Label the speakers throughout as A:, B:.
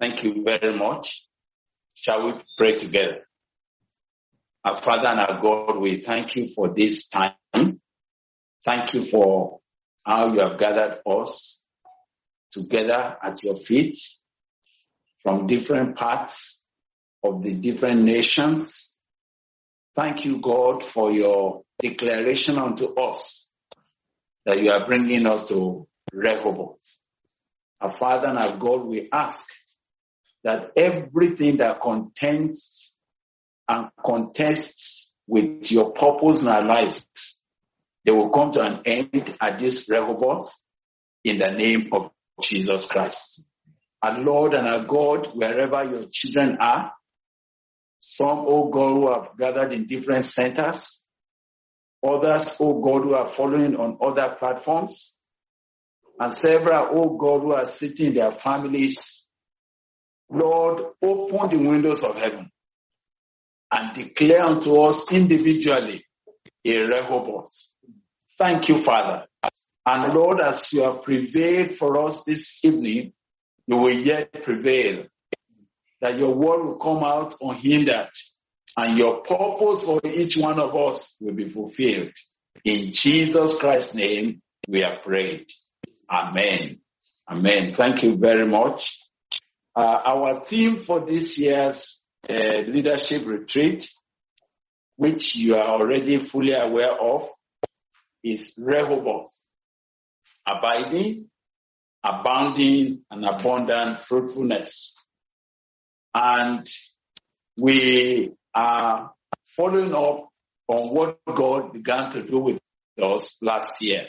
A: Thank you very much. Shall we pray together? Our Father and our God, we thank you for this time. Thank you for how you have gathered us together at your feet from different parts of the different nations. Thank you, God, for your declaration unto us that you are bringing us to Rehoboth. Our Father and our God, we ask that everything that contends and contests with your purpose in our lives, they will come to an end at this Rehoboth in the name of Jesus Christ. Our Lord and our God, wherever your children are, some, oh God, who have gathered in different centers, others, oh God, who are following on other platforms, and several, oh God, who are sitting in their families. Lord, open the windows of heaven and declare unto us individually a Rehoboth. Thank you, Father. And Lord, as you have prevailed for us this evening, you will yet prevail. That your word will come out unhindered and your purpose for each one of us will be fulfilled. In Jesus Christ's name, we have prayed. Amen. Amen. Thank you very much. Our theme for this year's leadership retreat, which you are already fully aware of, is Rehoboth. Abiding, abounding, and abundant fruitfulness. And we are following up on what God began to do with us last year.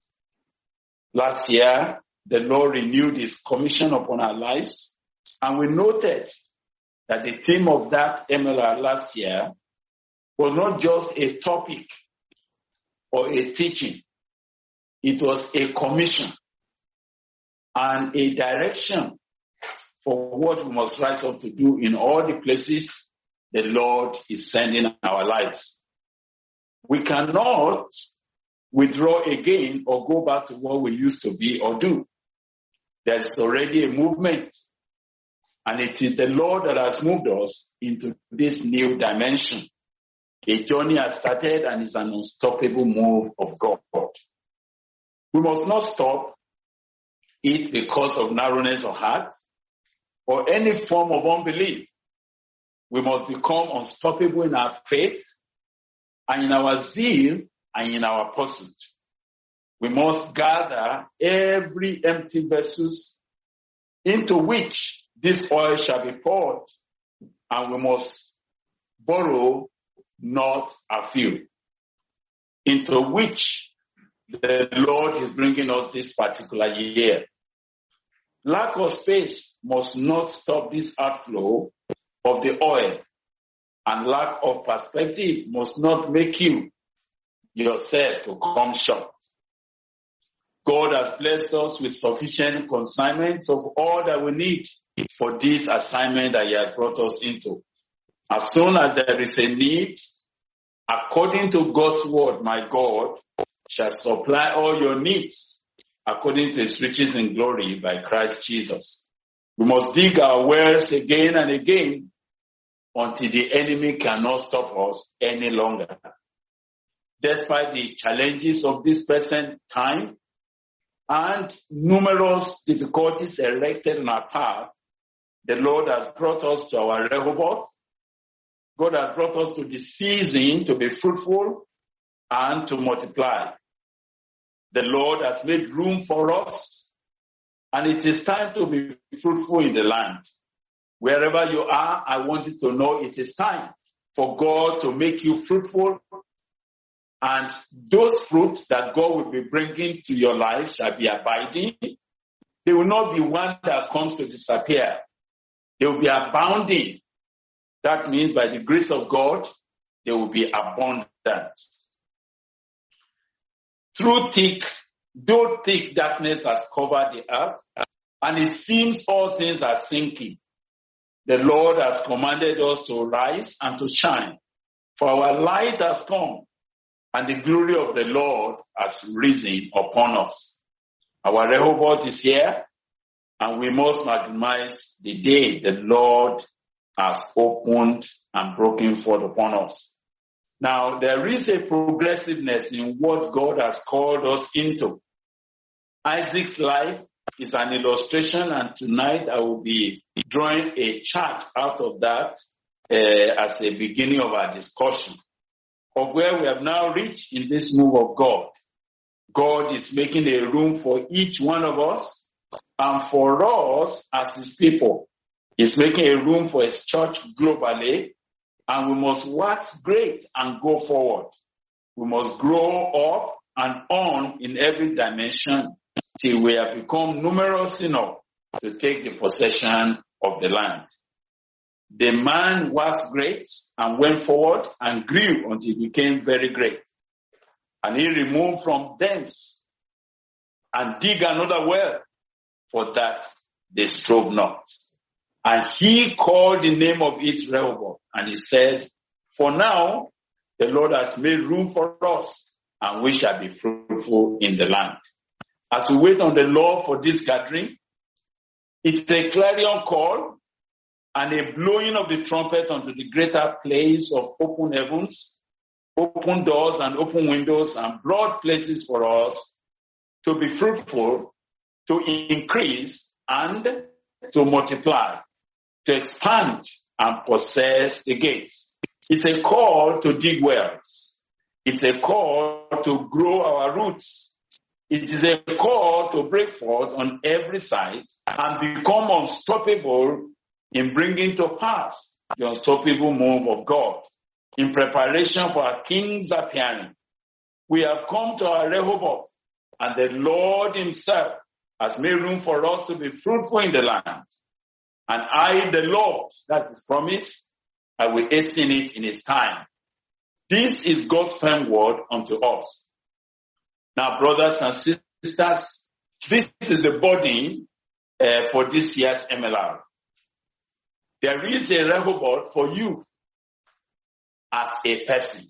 A: Last year, the Lord renewed his commission upon our lives, and we noted that the theme of that MLR last year was not just a topic or a teaching. It was a commission and a direction for what we must rise up to do in all the places the Lord is sending our lives. We cannot withdraw again or go back to what we used to be or do. There's already a movement, and it is the Lord that has moved us into this new dimension. A journey has started, and it's an unstoppable move of God. We must not stop it because of narrowness of heart or any form of unbelief. We must become unstoppable in our faith and in our zeal and in our pursuit. We must gather every empty vessels into which this oil shall be poured, and we must borrow not a few, into which the Lord is bringing us this particular year. Lack of space must not stop this outflow of the oil, and lack of perspective must not make you yourself to come short. God has blessed us with sufficient consignments of all that we need for this assignment that he has brought us into. As soon as there is a need, according to God's word, my God shall supply all your needs according to his riches in glory by Christ Jesus. We must dig our wells again and again until the enemy cannot stop us any longer. Despite the challenges of this present time and numerous difficulties erected in our path, the Lord has brought us to our Rehoboth. God has brought us to the season to be fruitful and to multiply. The Lord has made room for us, and it is time to be fruitful in the land. Wherever you are, I want you to know it is time for God to make you fruitful, and those fruits that God will be bringing to your life shall be abiding. They will not be one that comes to disappear. They will be abounding. That means by the grace of God, they will be abundant. Though thick darkness has covered the earth, and it seems all things are sinking, the Lord has commanded us to rise and to shine, for our light has come, and the glory of the Lord has risen upon us. Our Rehoboth is here, And we must maximize the day the Lord has opened and broken forth upon us. Now, there is a progressiveness in what God has called us into. Isaac's life is an illustration, and tonight I will be drawing a chart out of that as a beginning of our discussion of where we have now reached in this move of God. God is making a room for each one of us, and for us as his people. He's making a room for his church globally, and we must wax great and go forward. We must grow up and on in every dimension till we have become numerous enough to take the possession of the land. The man waxed great and went forward and grew until he became very great. And he removed from thence and dig another well, for that they strove not. And he called the name of it Rehoboth. And he said, for now, the Lord has made room for us, and we shall be fruitful in the land. As we wait on the Lord for this gathering, it's a clarion call and a blowing of the trumpet unto the greater place of open heavens, open doors and open windows and broad places for us to be fruitful, to increase and to multiply, to expand and possess the gates. It's a call to dig wells. It's a call to grow our roots. It is a call to break forth on every side and become unstoppable in bringing to pass the unstoppable move of God. In preparation for our King's appearing, we have come to our Rehoboth, and the Lord himself has made room for us to be fruitful in the land. And I, the Lord, that is promised, I will hasten it in his time. This is God's firm word unto us. Now, brothers and sisters, this is the burden for this year's MLR. There is a Rehoboth for you as a person.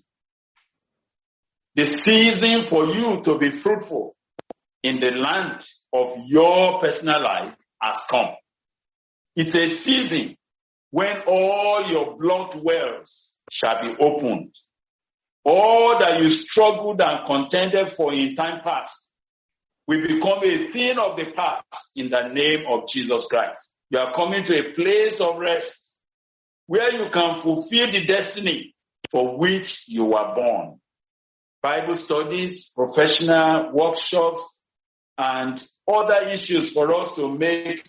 A: The season for you to be fruitful in the land of your personal life has come. It's a season when all your blocked wells shall be opened. All that you struggled and contended for in time past will become a thing of the past in the name of Jesus Christ. You are coming to a place of rest where you can fulfill the destiny for which you were born. Bible studies, professional workshops, and other issues for us to make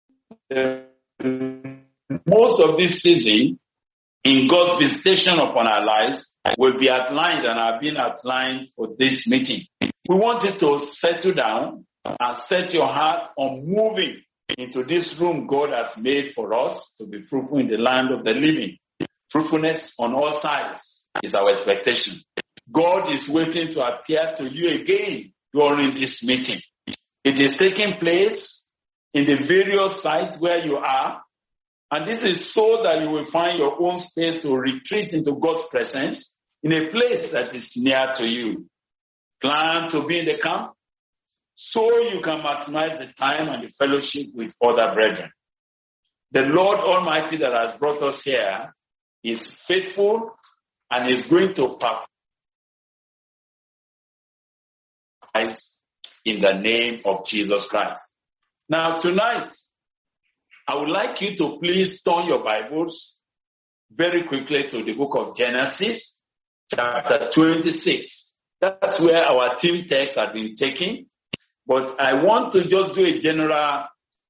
A: most of this season in God's visitation upon our lives will be outlined and have been outlined for this meeting. We want you to settle down and set your heart on moving into this room God has made for us to be fruitful in the land of the living. Fruitfulness on all sides is our expectation. God is waiting to appear to you again during this meeting. It is taking place in the various sites where you are, and this is so that you will find your own space to retreat into God's presence in a place that is near to you. Plan to be in the camp so you can maximize the time and the fellowship with other brethren. The Lord Almighty that has brought us here is faithful and is going to perform in the name of Jesus Christ. Now tonight, I would like you to please turn your Bibles very quickly to the book of Genesis, chapter 26. That's where our theme text has been taken. But I want to just do a general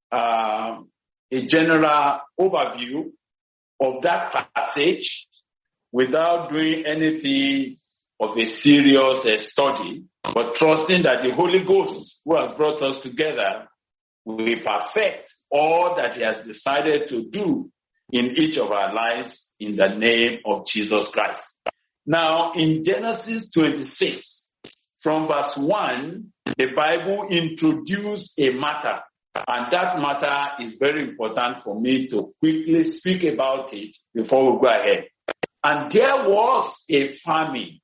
A: overview of that passage without doing anything of a serious study, but trusting that the Holy Ghost, who has brought us together, will perfect all that he has decided to do in each of our lives in the name of Jesus Christ. Now, in Genesis 26, from verse 1, the Bible introduced a matter, and that matter is very important for me to quickly speak about it before we go ahead. And there was a famine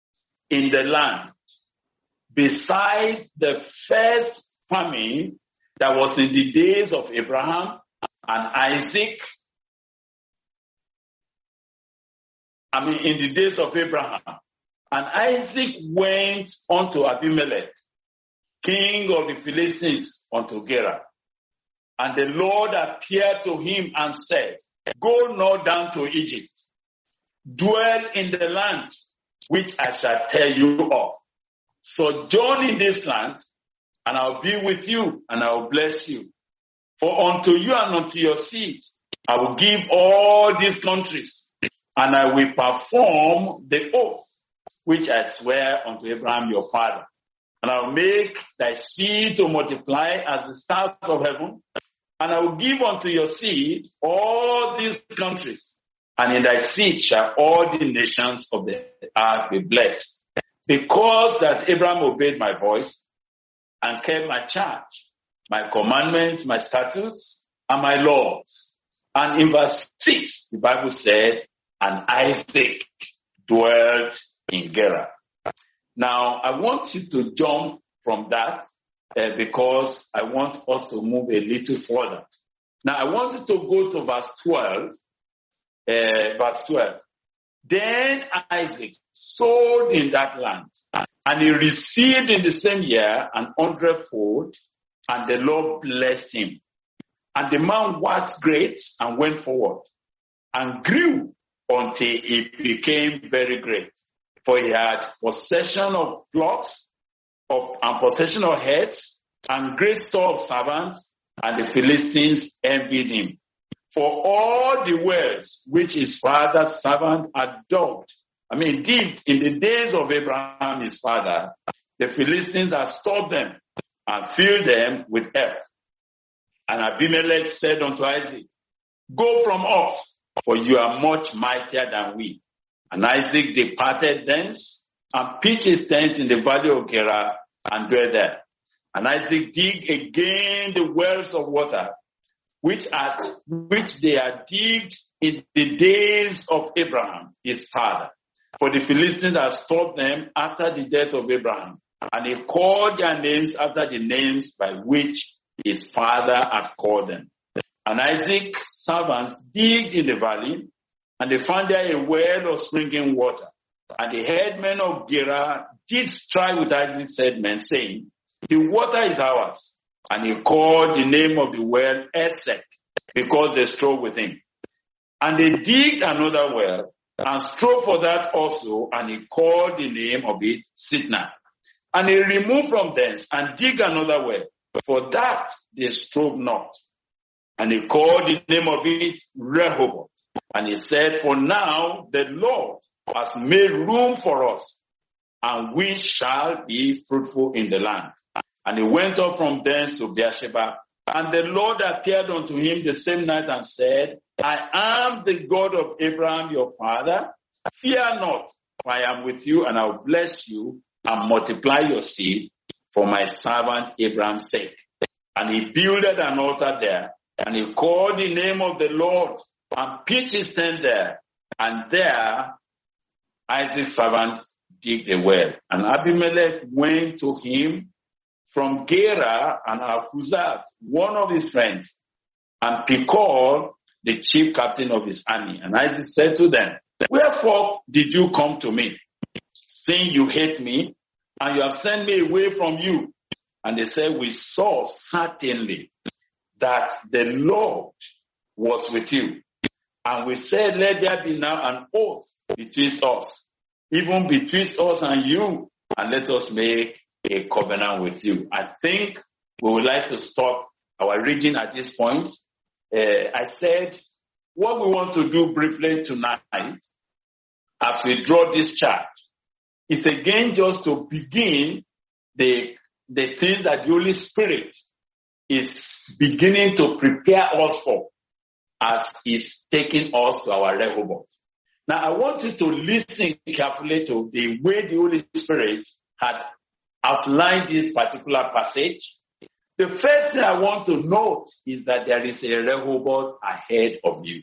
A: in the land. Beside the first famine that was in the days of Abraham and Isaac. In the days of Abraham. And Isaac went unto Abimelech, king of the Philistines, unto Gerar. And the Lord appeared to him and said, Go not down to Egypt. Dwell in the land which I shall tell you of. Sojourn in this land, and I'll be with you, and I will bless you. For unto you and unto your seed I will give all these countries, and I will perform the oath which I swear unto Abraham your father. And I will make thy seed to multiply as the stars of heaven, and I will give unto your seed all these countries, and in thy seed shall all the nations of the earth be blessed. Because that Abraham obeyed my voice and kept my charge, my commandments, my statutes, and my laws. And in verse 6, the Bible said, and Isaac dwelt in Gerar. Now, I want you to jump from that because I want us to move a little further. Now, I want you to go to verse 12. Verse 12. Then Isaac sowed in that land, and he received in the same year 100-fold, and the Lord blessed him. And the man waxed great and went forward, and grew until he became very great. For he had possession of flocks and possession of herds, and great store of servants, and the Philistines envied him. For all the wells which his father's servant had dug, indeed, in the days of Abraham his father, the Philistines had stored them and filled them with earth. And Abimelech said unto Isaac, Go from us, for you are much mightier than we. And Isaac departed thence and pitched his tent in the valley of Gerar and dwelt there. And Isaac digged again the wells of water, which they had digged in the days of Abraham, his father. For the Philistines had stopped them after the death of Abraham. And he called their names after the names by which his father had called them. And Isaac's servants digged in the valley, and they found there a well of springing water. And the headmen of Gerar did strive with Isaac's headmen, saying, The water is ours. And he called the name of the well Esek, because they strove with him. And they digged another well, and strove for that also, and he called the name of it Sitnah. And he removed from thence, and digged another well, for that they strove not. And he called the name of it Rehoboth. And he said, For now the Lord has made room for us, and we shall be fruitful in the land. And he went up from thence to Beersheba, and the Lord appeared unto him the same night and said, I am the God of Abraham your father. Fear not, for I am with you, and I will bless you and multiply your seed for my servant Abraham's sake. And he builded an altar there, and he called the name of the Lord, and pitched his tent there. And there Isaac's servant digged a well. And Abimelech went to him from Gerar, and Ahuzzath, one of his friends, and Pichol, the chief captain of his army. And Isaac said to them, Wherefore did you come to me, saying you hate me, and you have sent me away from you? And they said, We saw certainly that the Lord was with you. And we said, Let there be now an oath betwixt us, even betwixt us and you, and let us make a covenant with you. I think we would like to stop our reading at this point. I said, what we want to do briefly tonight, as we draw this chart, is again just to begin the things that the Holy Spirit is beginning to prepare us for as He's taking us to our Rehoboth. Now, I want you to listen carefully to the way the Holy Spirit had outlined this particular passage. The first thing I want to note is that there is a Rehoboth ahead of you.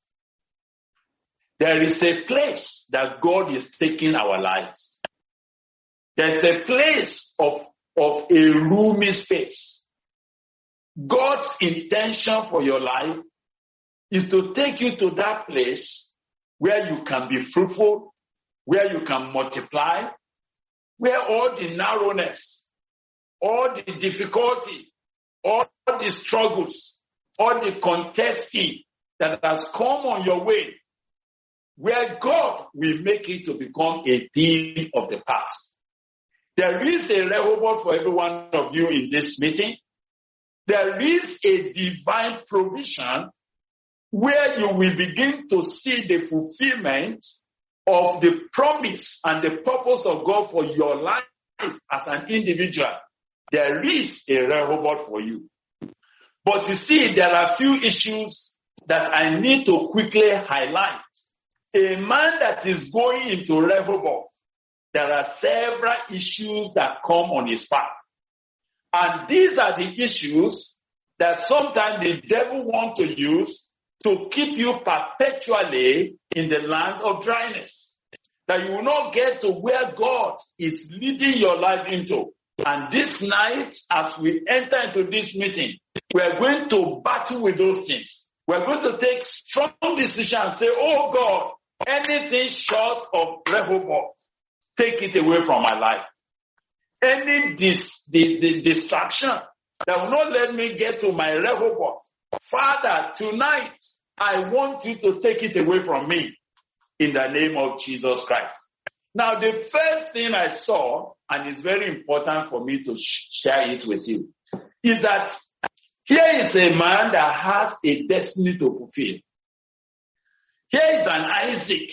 A: There is a place that God is taking our lives. There's a place of a roomy space. God's intention for your life is to take you to that place where you can be fruitful, where you can multiply, where all the narrowness, all the difficulty, all the struggles, all the contesting that has come on your way, where God will make it to become a thing of the past. There is a Rehoboth for every one of you in this meeting. There is a divine provision where you will begin to see the fulfillment of the promise and the purpose of God for your life as an individual. There is a Rehoboth for you. But you see, there are a few issues that I need to quickly highlight. A man that is going into Rehoboth, there are several issues that come on his path. And these are the issues that sometimes the devil wants to use to keep you perpetually in the land of dryness. That you will not get to where God is leading your life into. And this night, as we enter into this meeting, we are going to battle with those things. We are going to take strong decisions and say, oh God, anything short of Rehoboth, take it away from my life. Any distraction that will not let me get to my Rehoboth, Father, tonight, I want you to take it away from me in the name of Jesus Christ. Now, the first thing I saw, and it's very important for me to share it with you, is that here is a man that has a destiny to fulfill. Here is an Isaac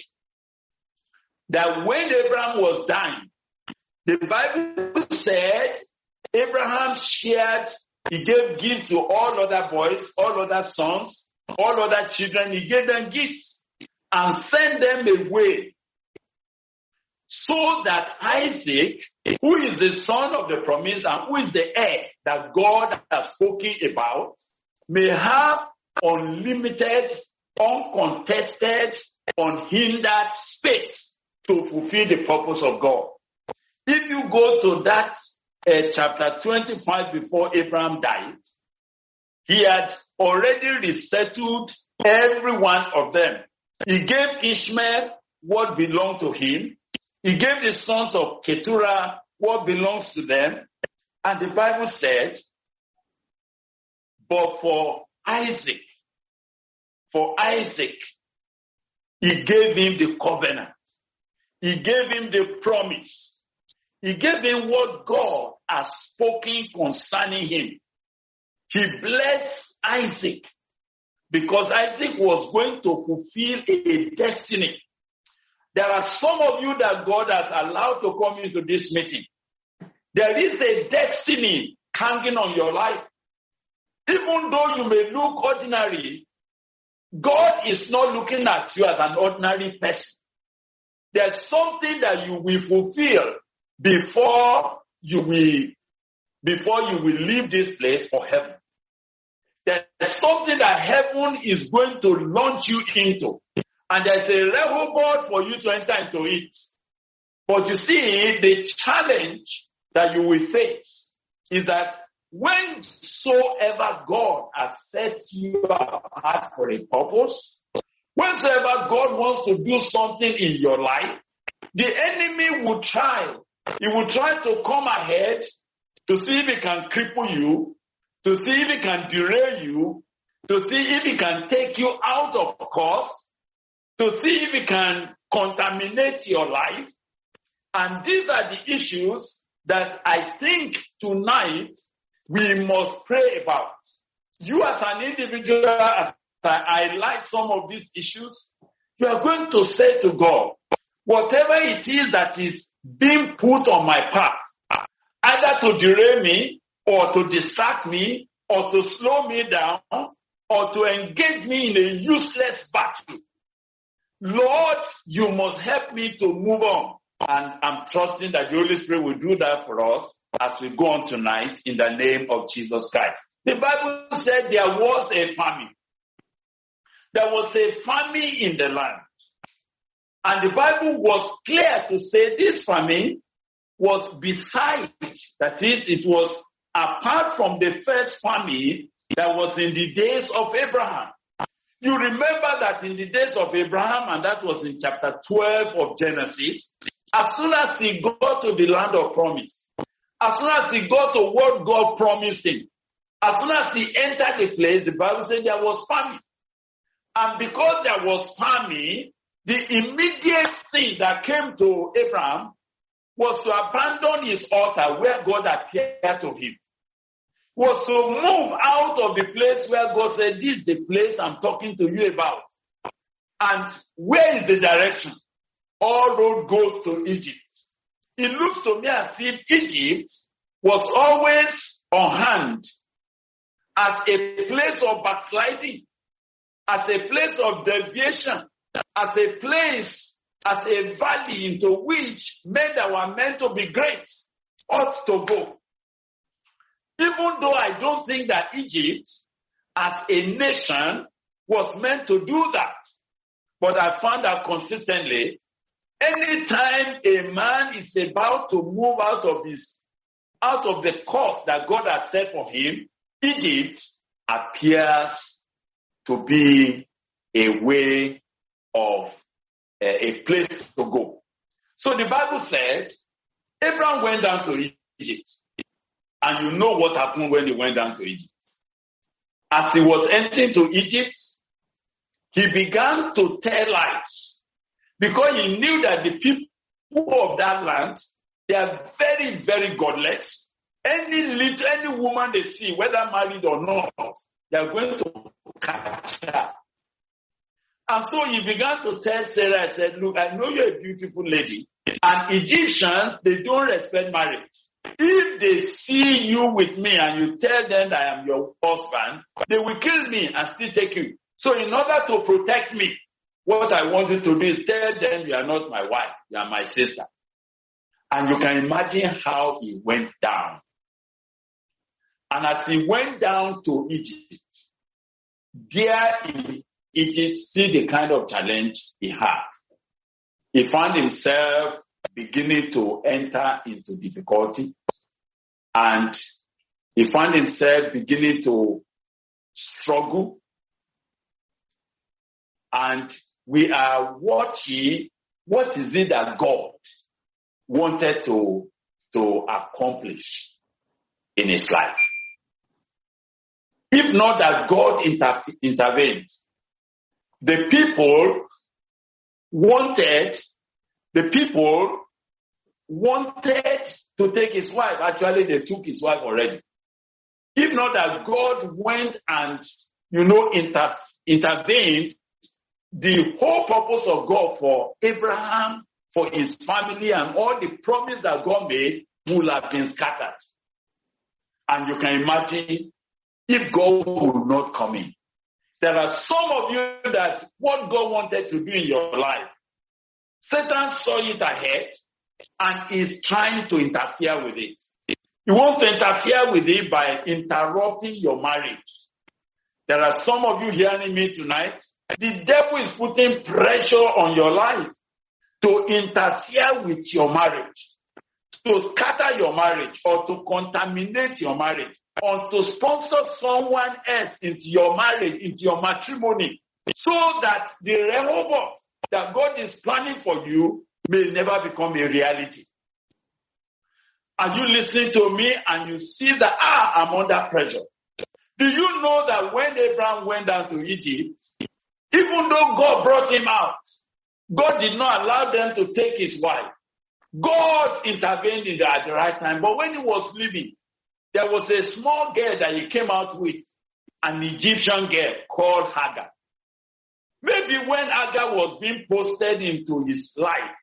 A: that when Abraham was dying, the Bible said Abraham shared, he gave gifts to all other boys, all other sons, all other children. He gave them gifts and sent them away so that Isaac, who is the son of the promise and who is the heir that God has spoken about, may have unlimited, uncontested, unhindered space to fulfill the purpose of God. If you go to that chapter 25 before Abraham died, he had already resettled every one of them. He gave Ishmael what belonged to him. He gave the sons of Keturah what belongs to them. And the Bible said, but for Isaac, he gave him the covenant. He gave him the promise. He gave him what God has spoken concerning him. He blessed Isaac because Isaac was going to fulfill a destiny. There are some of you that God has allowed to come into this meeting. There is a destiny hanging on your life. Even though you may look ordinary, God is not looking at you as an ordinary person. There's something that you will fulfill before you will leave this place for heaven. There's something that heaven is going to launch you into. And there's a Rehoboth for you to enter into it. But you see, the challenge that you will face is that whensoever God has set you apart for a purpose, whensoever God wants to do something in your life, the enemy will try. He will try to come ahead to see if he can cripple you, to see if he can derail you, to see if he can take you out of course, to see if he can contaminate your life. And these are the issues that I think tonight we must pray about. You as an individual, as I like some of these issues, you are going to say to God, whatever it is that is being put on my path, either to derail me or to distract me or to slow me down or to engage me in a useless battle, Lord, you must help me to move on. And I'm trusting that the Holy Spirit will do that for us as we go on tonight in the name of Jesus Christ. The Bible said there was a famine. There was a famine in the land. And the Bible was clear to say this famine was beside, that is, it was apart from the first famine that was in the days of Abraham. You remember that in the days of Abraham, and that was in chapter 12 of Genesis, as soon as he got to the land of promise, as soon as he got to what God promised him, as soon as he entered the place, the Bible said there was famine. And because there was famine, the immediate thing that came to Abraham was to abandon his altar where God appeared to him. Was to move out of the place where God said, this is the place I'm talking to you about. And where is the direction? All road goes to Egypt. It looks to me as if Egypt was always on hand as a place of backsliding, as a place of deviation, as a place, as a valley into which men that were meant to be great ought to go. Even though I don't think that Egypt as a nation was meant to do that. But I found that consistently, anytime a man is about to move out of the course that God has set for him, Egypt appears to be a way of a place to go. So the Bible said, Abraham went down to Egypt. And you know what happened when he went down to Egypt. As he was entering to Egypt, he began to tell lies. Because he knew that the people of that land, they are very, very godless. Any woman they see, whether married or not, they are going to catch her. And so he began to tell Sarah, I said, look, I know you're a beautiful lady. And Egyptians, they don't respect marriage. If they see you with me and you tell them that I am your husband, they will kill me and still take you. So in order to protect me, what I want you to do is tell them you are not my wife, you are my sister. And you can imagine how he went down. And as he went down to Egypt, there in Egypt, see the kind of challenge he had. He found himself beginning to enter into difficulty, and he found himself beginning to struggle. And we are watching what is it that God wanted to accomplish in his life. If not that God intervened, the people wanted to take his wife. Actually, they took his wife already. If not that God went and, intervened, the whole purpose of God for Abraham, for his family, and all the promise that God made would have been scattered. And you can imagine if God would not come in. There are some of you that what God wanted to do in your life, Satan saw it ahead and is trying to interfere with it. He wants to interfere with it by interrupting your marriage. There are some of you hearing me tonight. The devil is putting pressure on your life to interfere with your marriage, to scatter your marriage, or to contaminate your marriage, or to sponsor someone else into your marriage, into your matrimony, so that the Rehoboth that God is planning for you may never become a reality. Are you listening to me and you see that, I'm under pressure? Do you know that when Abraham went down to Egypt, even though God brought him out, God did not allow them to take his wife. God intervened at the right time. But when he was leaving, there was a small girl that he came out with, an Egyptian girl called Hagar. Maybe when Hagar was being posted into his life,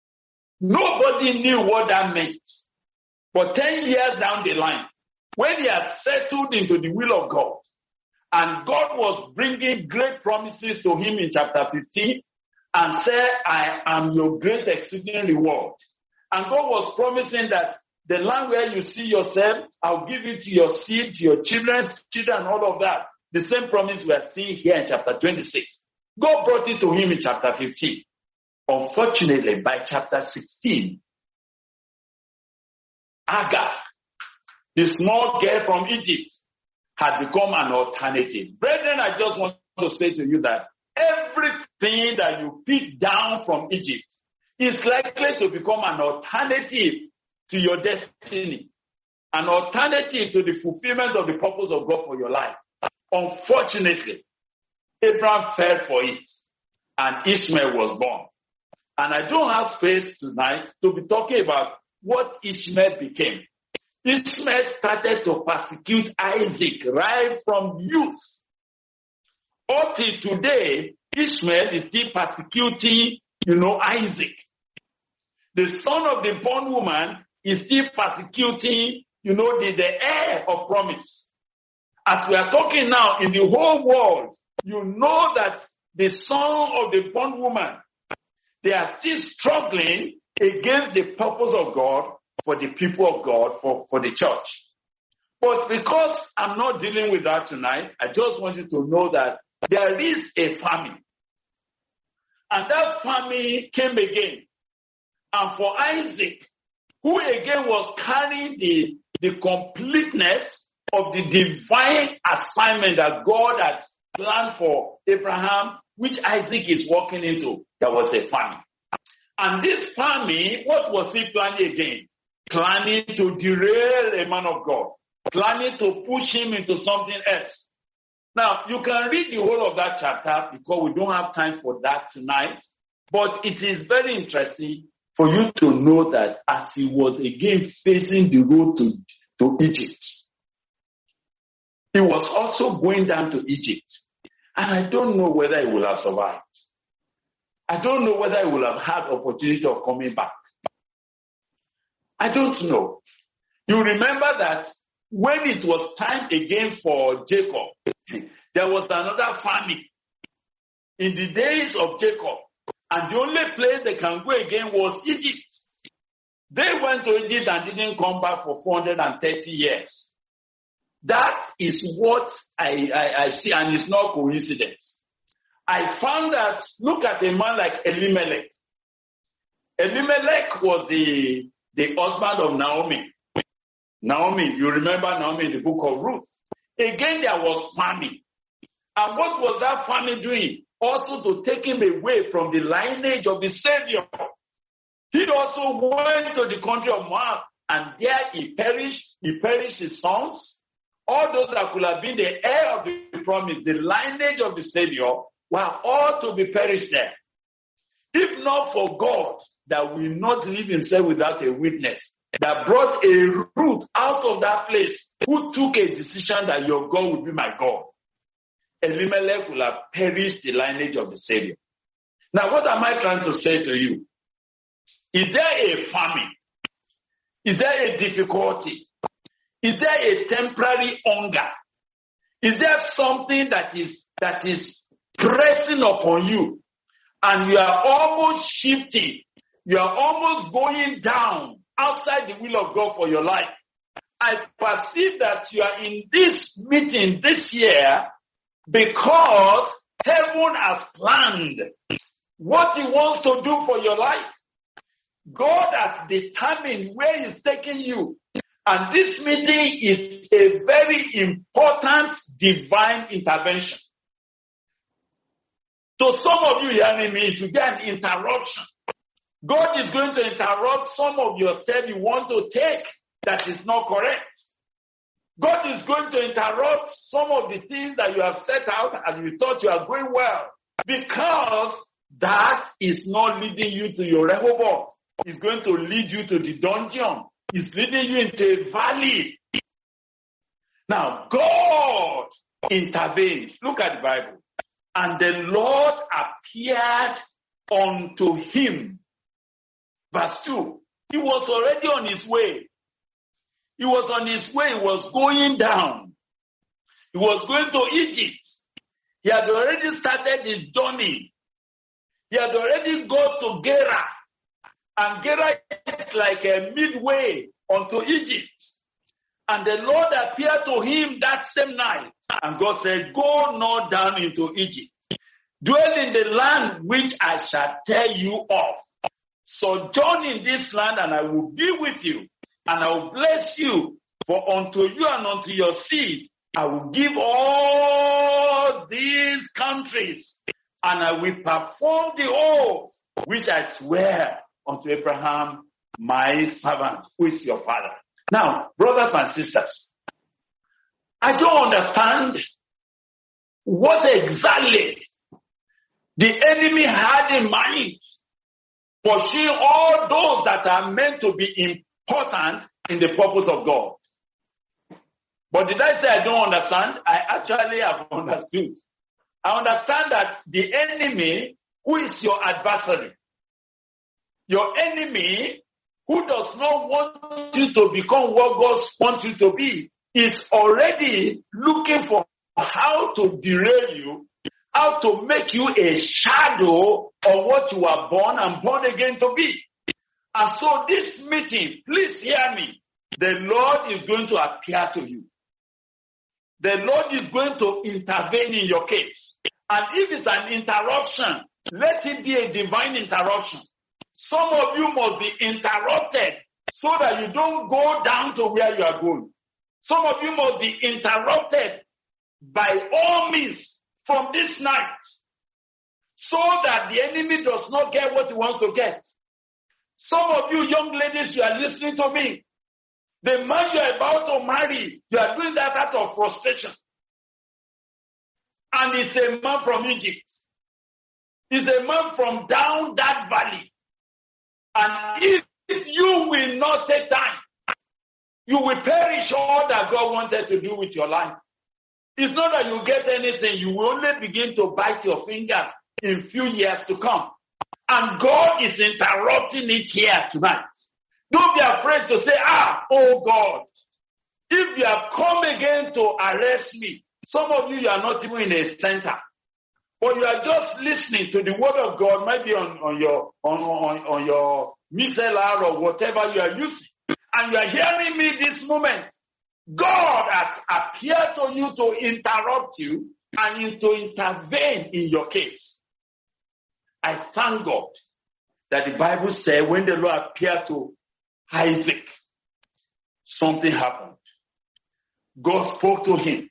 A: nobody knew what that meant. But 10 years down the line, when he had settled into the will of God, and God was bringing great promises to him in chapter 15, and said, I am your great exceeding reward. And God was promising that the land where you see yourself, I'll give it to your seed, to your children's children, all of that. The same promise we are seeing here in chapter 26. God brought it to him in chapter 15. Unfortunately, by chapter 16, Hagar, the small girl from Egypt, had become an alternative. Brethren, I just want to say to you that everything that you pick down from Egypt is likely to become an alternative to your destiny, an alternative to the fulfillment of the purpose of God for your life. Unfortunately, Abraham fell for it, and Ishmael was born. And I don't have space tonight to be talking about what Ishmael became. Ishmael started to persecute Isaac right from youth. Up till today, Ishmael is still persecuting, Isaac. The son of the bondwoman is still persecuting, the heir of promise. As we are talking now in the whole world, you know that the son of the bondwoman, they are still struggling against the purpose of God for the people of God, for the church. But because I'm not dealing with that tonight, I just want you to know that there is a famine. And that famine came again. And for Isaac, who again was carrying the completeness of the divine assignment that God had planned for Abraham, which Isaac is walking into, there was a famine. And this famine, what was he planning again? Planning to derail a man of God, planning to push him into something else. Now, you can read the whole of that chapter because we don't have time for that tonight, but it is very interesting for you to know that as he was again facing the road to Egypt, he was also going down to Egypt. And I don't know whether he will have survived. I don't know whether he will have had opportunity of coming back. I don't know. You remember that when it was time again for Jacob, there was another famine in the days of Jacob. And the only place they can go again was Egypt. They went to Egypt and didn't come back for 430 years. That is what I see, and it's not coincidence. I found that, look at a man like Elimelech. Elimelech was the husband of Naomi. Naomi, you remember Naomi in the book of Ruth. Again, there was famine. And what was that famine doing? Also to take him away from the lineage of the Savior. He also went to the country of Moab, and there he perished. He perished his sons. All those that could have been the heir of the promise, the lineage of the Savior, were all to be perished there. If not for God, that will not leave himself without a witness, that brought a root out of that place, who took a decision that your God will be my God, Elimelech will have perished the lineage of the Savior. Now, what am I trying to say to you? Is there a famine? Is there a difficulty? Is there a temporary hunger? Is there something that is pressing upon you, and you are almost shifting? You are almost going down outside the will of God for your life. I perceive that you are in this meeting this year because heaven has planned what he wants to do for your life. God has determined where he's taking you. And this meeting is a very important divine intervention. So some of you hearing me, it will be an interruption. God is going to interrupt some of your steps you want to take that is not correct. God is going to interrupt some of the things that you have set out and you thought you are going well, because that is not leading you to your Rehoboth. It's going to lead you to the dungeon. It's leading you into a valley. Now, God intervened. Look at the Bible. And the Lord appeared unto him. Verse 2. He was already on his way. He was on his way. He was going down. He was going to Egypt. He had already started his journey. He had already gone to Gerar. And Gerar is like a midway unto Egypt. And the Lord appeared to him that same night. And God said, go not down into Egypt. Dwell in the land which I shall tell you of. Sojourn in this land, and I will be with you. And I will bless you. For unto you and unto your seed I will give all these countries, and I will perform the oath which I swear unto Abraham, my servant, who is your father. Now, brothers and sisters, I don't understand what exactly the enemy had in mind for seeing all those that are meant to be important in the purpose of God. But did I say I don't understand? I actually have understood. I understand that the enemy, who is your adversary, your enemy who does not want you to become what God wants you to be, is already looking for how to derail you, how to make you a shadow of what you are born and born again to be. And so this meeting, please hear me, the Lord is going to appear to you. The Lord is going to intervene in your case. And if it's an interruption, let it be a divine interruption. Some of you must be interrupted so that you don't go down to where you are going. Some of you must be interrupted by all means from this night so that the enemy does not get what he wants to get. Some of you young ladies, you are listening to me. The man you are about to marry, you are doing that out of frustration. And it's a man from Egypt. It's a man from down that valley. And if you will not take time, you will perish all that God wanted to do with your life. It's not that you get anything. You will only begin to bite your fingers in few years to come. And God is interrupting it here tonight. Don't be afraid to say, oh God, if you have come again to arrest me, some of you are not even in a center, but you are just listening to the word of God, maybe on your mixlr or whatever you are using, and you are hearing me this moment. God has appeared to you to interrupt you and to intervene in your case. I thank God that the Bible said when the Lord appeared to Isaac, something happened. God spoke to him.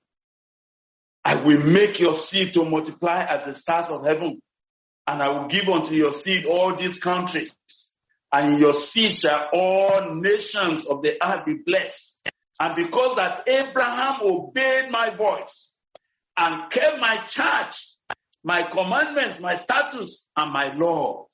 A: I will make your seed to multiply as the stars of heaven, and I will give unto your seed all these countries, and in your seed shall all nations of the earth be blessed. And because that Abraham obeyed my voice and kept my charge, my commandments, my statutes, and my laws.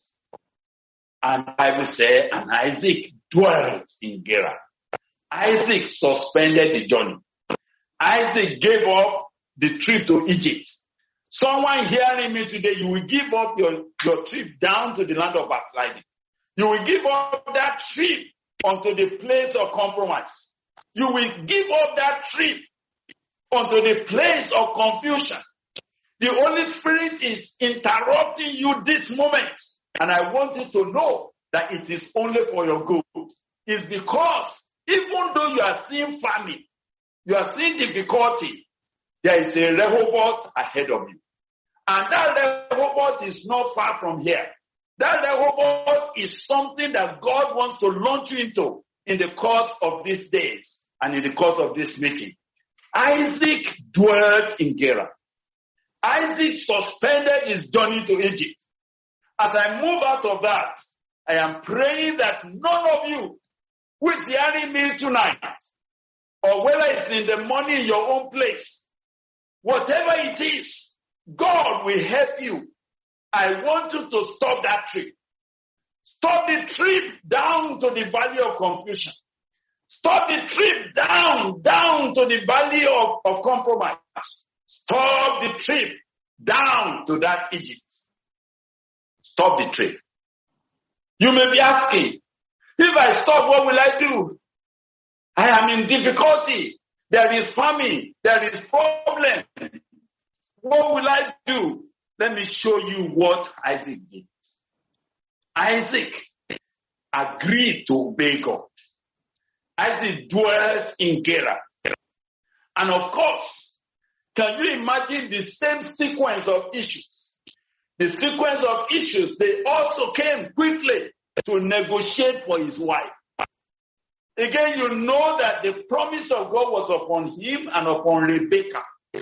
A: And I will say, and Isaac dwelt in Gerar. Isaac suspended the journey. Isaac gave up the trip to Egypt. Someone hearing me today, you will give up your trip down to the land of backsliding. You will give up that trip onto the place of compromise. You will give up that trip onto the place of confusion. The Holy Spirit is interrupting you this moment. And I want you to know that it is only for your good. It's because even though you are seeing famine, you are seeing difficulty, there is a Rehoboth ahead of you. And that Rehoboth is not far from here. That Rehoboth is something that God wants to launch you into in the course of these days and in the course of this meeting. Isaac dwelt in Gerar. Isaac suspended his journey to Egypt. As I move out of that, I am praying that none of you who is hearing me tonight, or whether it's in the morning in your own place, whatever it is, God will help you. I want you to stop that trip. Stop the trip down to the valley of confusion. Stop the trip down to the valley of compromise. Stop the trip down to that Egypt. Stop the trip. You may be asking, if I stop, what will I do? I am in difficulty. There is famine. There is problem. What will I do? Let me show you what Isaac did. Isaac agreed to obey God. Isaac dwelt in Gerar. And of course, can you imagine the same sequence of issues? The sequence of issues, they also came quickly to negotiate for his wife. Again, you know that the promise of God was upon him and upon Rebekah.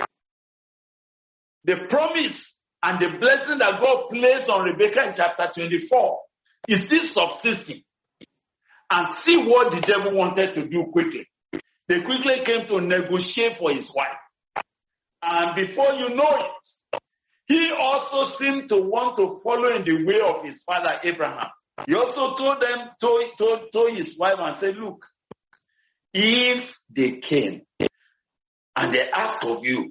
A: The promise and the blessing that God placed on Rebekah in chapter 24 is still subsisting. And see what the devil wanted to do quickly. They quickly came to negotiate for his wife. And before you know it, he also seemed to want to follow in the way of his father Abraham. He also told his wife and said, look, if they came and they ask of you,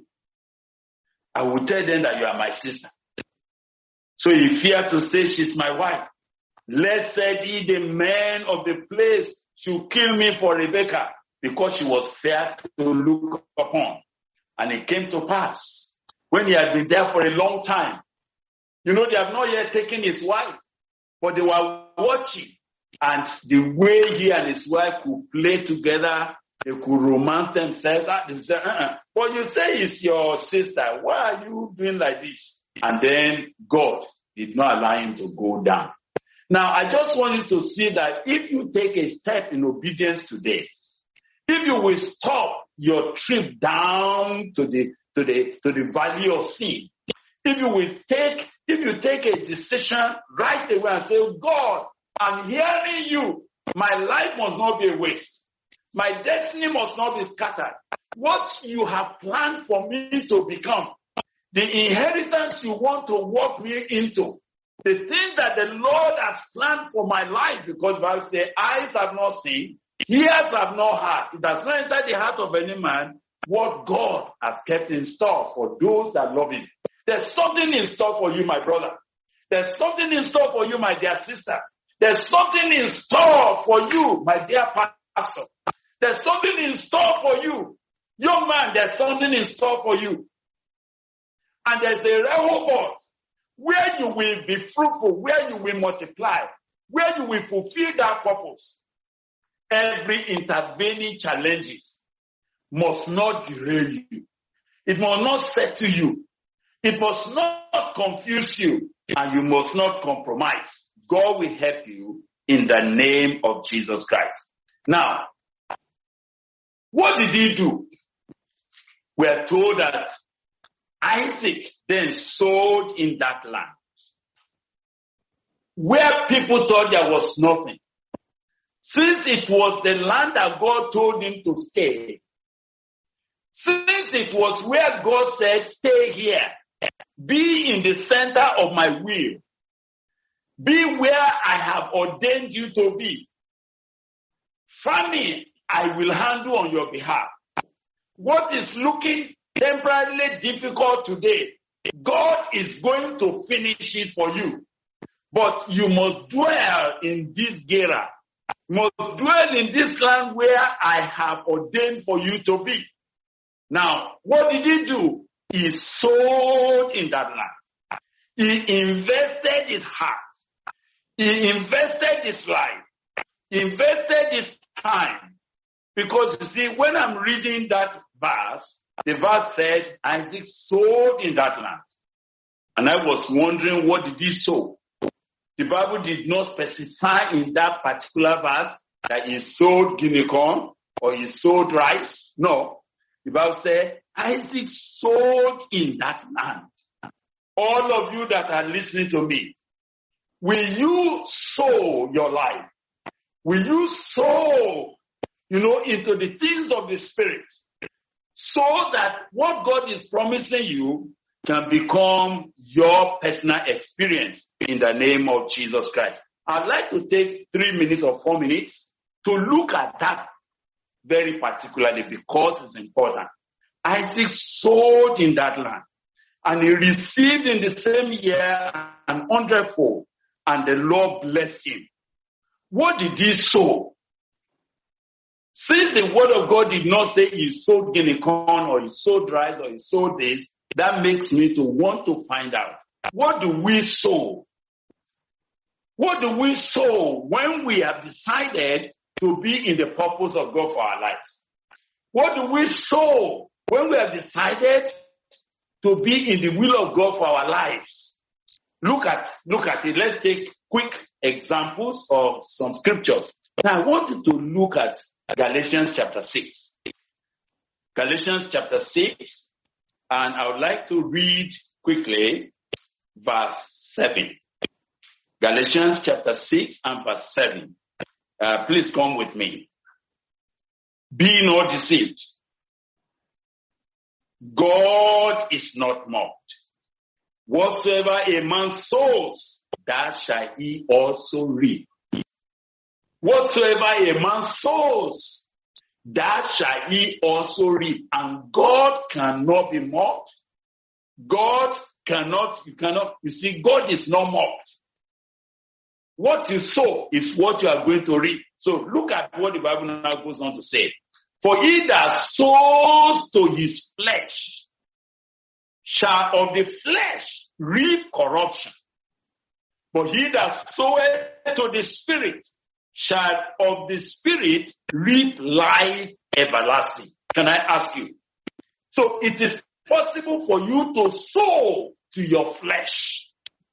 A: I will tell them that you are my sister. So he feared to say she's my wife. Let said he, the men of the place, should kill me for Rebekah, because she was fair to look upon. And it came to pass, when he had been there for a long time, they have not yet taken his wife, but they were watching. And the way he and his wife could play together, they could romance themselves. They said, But you say it's your sister. Why are you doing like this? And then God did not allow him to go down. Now, I just want you to see that if you take a step in obedience today, if you will stop your trip down to the valley of sin, if you take a decision right away and say, God, I'm hearing you. My life must not be a waste. My destiny must not be scattered. What you have planned for me to become, the inheritance you want to walk me into, the thing that the Lord has planned for my life, because the Bible says, eyes have not seen, ears have not heard. It has not entered the heart of any man what God has kept in store for those that love him. There's something in store for you, my brother. There's something in store for you, my dear sister. There's something in store for you, my dear pastor. There's something in store for you. Young man, there's something in store for you. And there's a Rehoboth where you will be fruitful, where you will multiply, where you will fulfill that purpose. Every intervening challenges must not derail you. It must not settle you. It must not confuse you. And you must not compromise. God will help you in the name of Jesus Christ. Now, what did he do? We are told that Isaac then sowed in that land, where people thought there was nothing. Since it was the land that God told him to stay, since it was where God said, stay here, be in the center of my will, be where I have ordained you to be, famine I will handle on your behalf. What is looking temporarily difficult today, God is going to finish it for you. But you must dwell in this Gerar, must dwell in this land where I have ordained for you to be. Now, what did he do? He sowed in that land. He invested his heart. He invested his life. He invested his time. Because you see, when I'm reading that verse, the verse said, Isaac sowed in that land. And I was wondering, what did he sow? The Bible did not specify in that particular verse that he sowed guinea corn or he sowed rice. No. The Bible said, Isaac sowed in that land. All of you that are listening to me, will you sow your life? Will you sow, into the things of the Spirit, so that what God is promising you can become your personal experience in the name of Jesus Christ? I'd like to take 3 minutes or 4 minutes to look at that very particularly because it's important. Isaac sowed in that land and he received in the same year 100-fold, and the Lord blessed him. What did he sow? Since the word of God did not say he sowed guinea corn or he sowed rice or he sowed this, that makes me to want to find out, what do we sow? What do we sow when we have decided to be in the purpose of God for our lives? What do we sow when we have decided to be in the will of God for our lives? Look at it. Let's take quick examples of some scriptures. Now I want you to look at Galatians chapter 6. Galatians chapter 6, and I would like to read quickly verse 7. Galatians chapter 6 and verse 7. Please come with me. Be not deceived. God is not mocked. Whatsoever a man sows, that shall he also reap. Whatsoever a man sows, that shall he also reap. And God cannot be mocked. God you see, God is not mocked. What you sow is what you are going to reap. So look at what the Bible now goes on to say. For he that sows to his flesh shall of the flesh reap corruption. But he that soweth to the Spirit shall of the Spirit reap life everlasting. Can I ask you? So it is possible for you to sow to your flesh.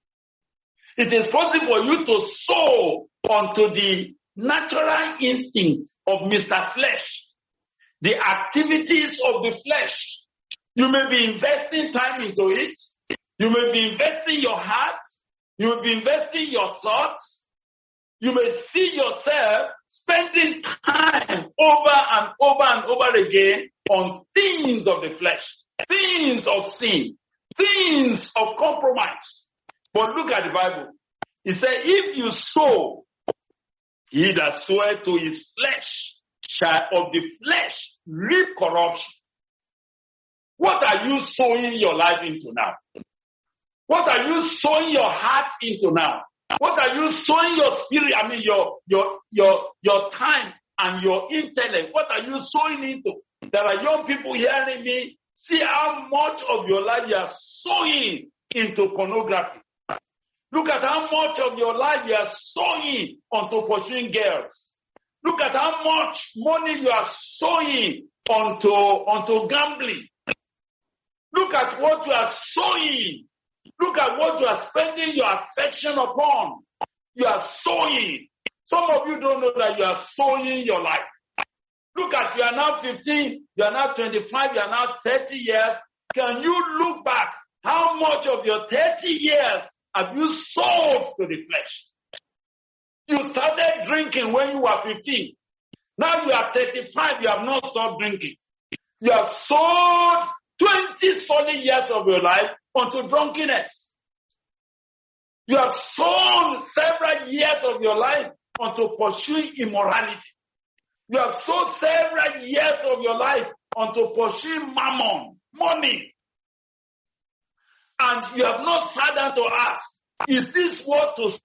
A: It is possible for you to sow onto the natural instincts of Mr. Flesh, the activities of the flesh. You may be investing time into it. You may be investing your heart. You may be investing your thoughts. You may see yourself spending time over and over and over again on things of the flesh, things of sin, things of compromise. But look at the Bible. It says, if you sow, he that soweth to his flesh shall of the flesh reap corruption. What are you sowing your life into now? What are you sowing your heart into now? What are you sowing your spirit, your time and your intellect? What are you sowing into? There are young people hearing me. See how much of your life you are sowing into pornography. Look at how much of your life you are sowing onto pursuing girls. Look at how much money you are sowing onto gambling. Look at what you are sowing. Look at what you are spending your affection upon. You are sowing. Some of you don't know that you are sowing your life. Look at, you are now 15, you are now 25, you are now 30 years. Can you look back? How much of your 30 years have you sold to the flesh? You started drinking when you were 15. Now you are 35, you have not stopped drinking. You have sold 20 solid years of your life onto drunkenness. You have sold several years of your life onto pursuing immorality. You have sold several years of your life onto pursuing mammon, money. And you have not sat down to ask, is this what to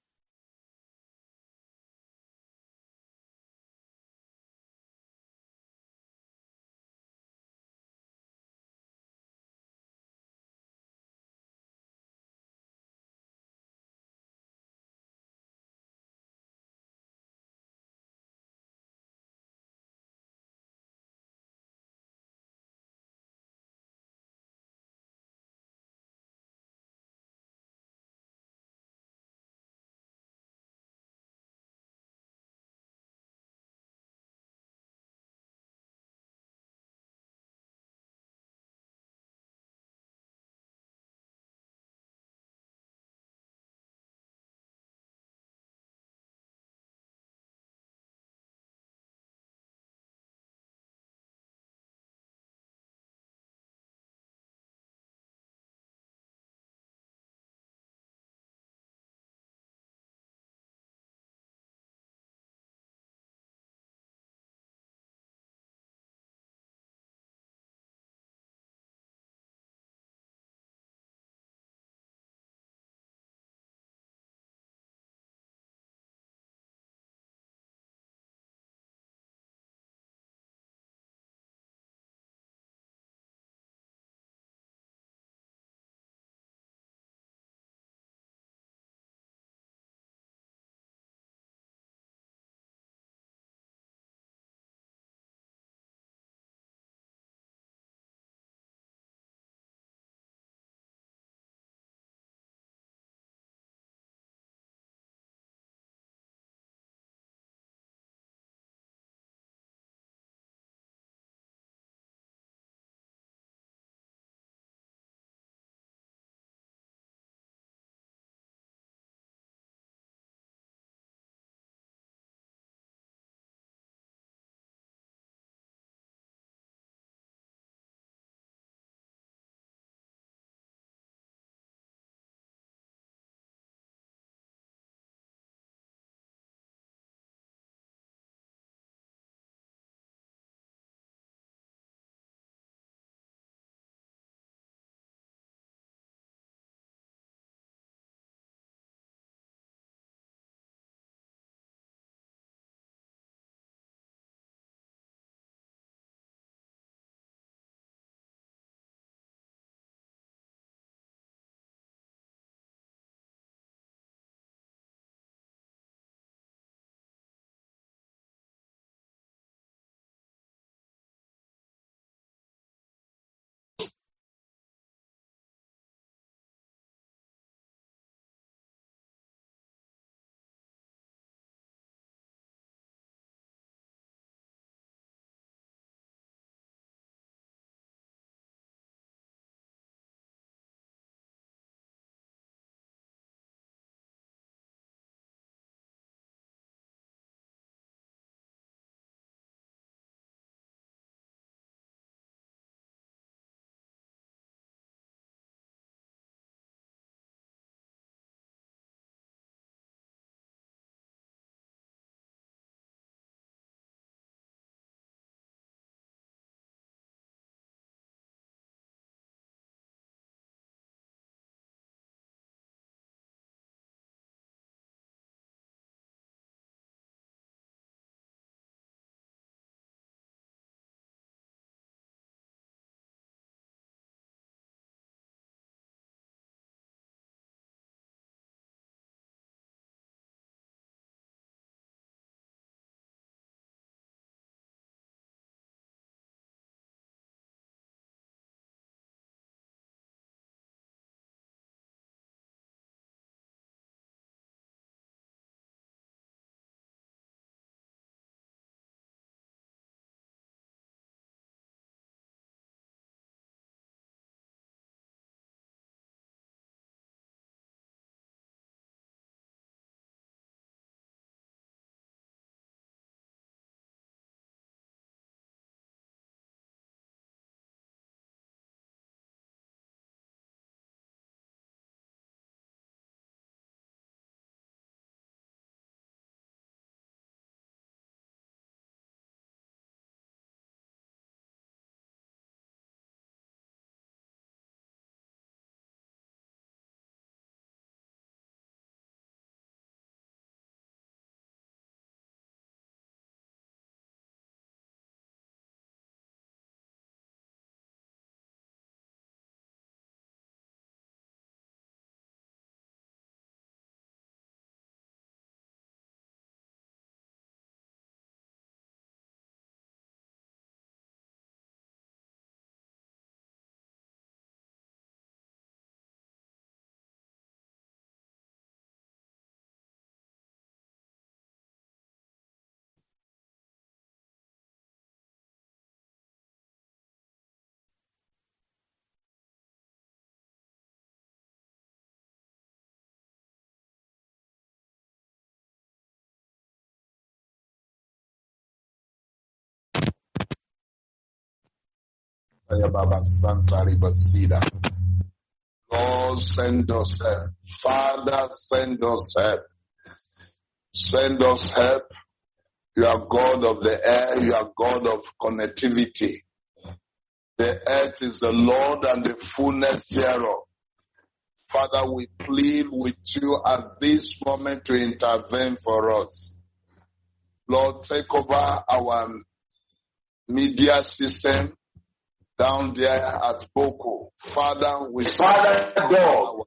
B: Lord, send us help. Father, send us help. Send us help. You are God of the air. You are God of connectivity. The earth is the Lord and the fullness thereof. Father, we plead with you at this moment to intervene for us. Lord, take over our media system down there at Boko. Father, we
A: Father God,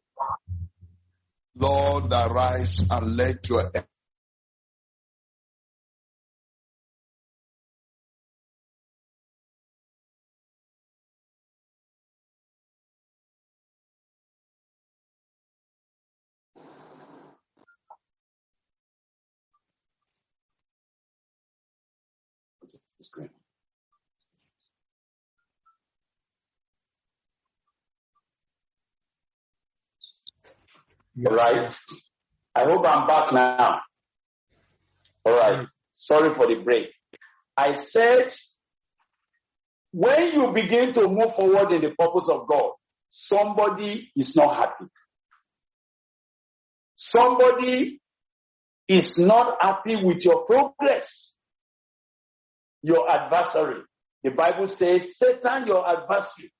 B: Lord, arise and let your
A: all right. I hope I'm back now. All right. Sorry for the break. I said, when you begin to move forward in the purpose of God, somebody is not happy. Somebody is not happy with your progress. Your adversary. The Bible says Satan, your adversary,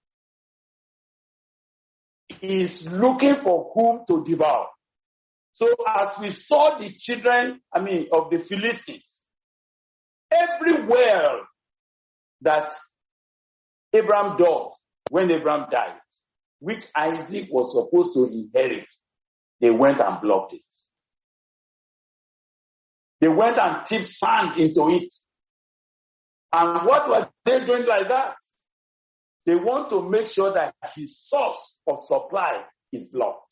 A: is looking for whom to devour. So as we saw the children, of the Philistines, everywhere that Abraham dug when Abraham died, which Isaac was supposed to inherit, they went and blocked it. They went and tipped sand into it. And what were they doing like that? They want to make sure that his source of supply is blocked.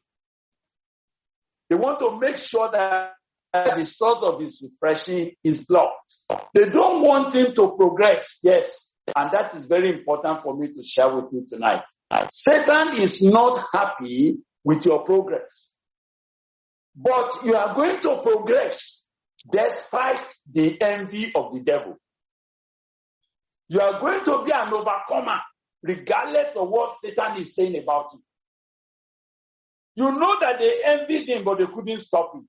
A: They want to make sure that the source of his refreshing is blocked. They don't want him to progress. Yes. And that is very important for me to share with you tonight. Satan is not happy with your progress. But you are going to progress despite the envy of the devil. You are going to be an overcomer regardless of what Satan is saying about you. You know that they envied him, but they couldn't stop him.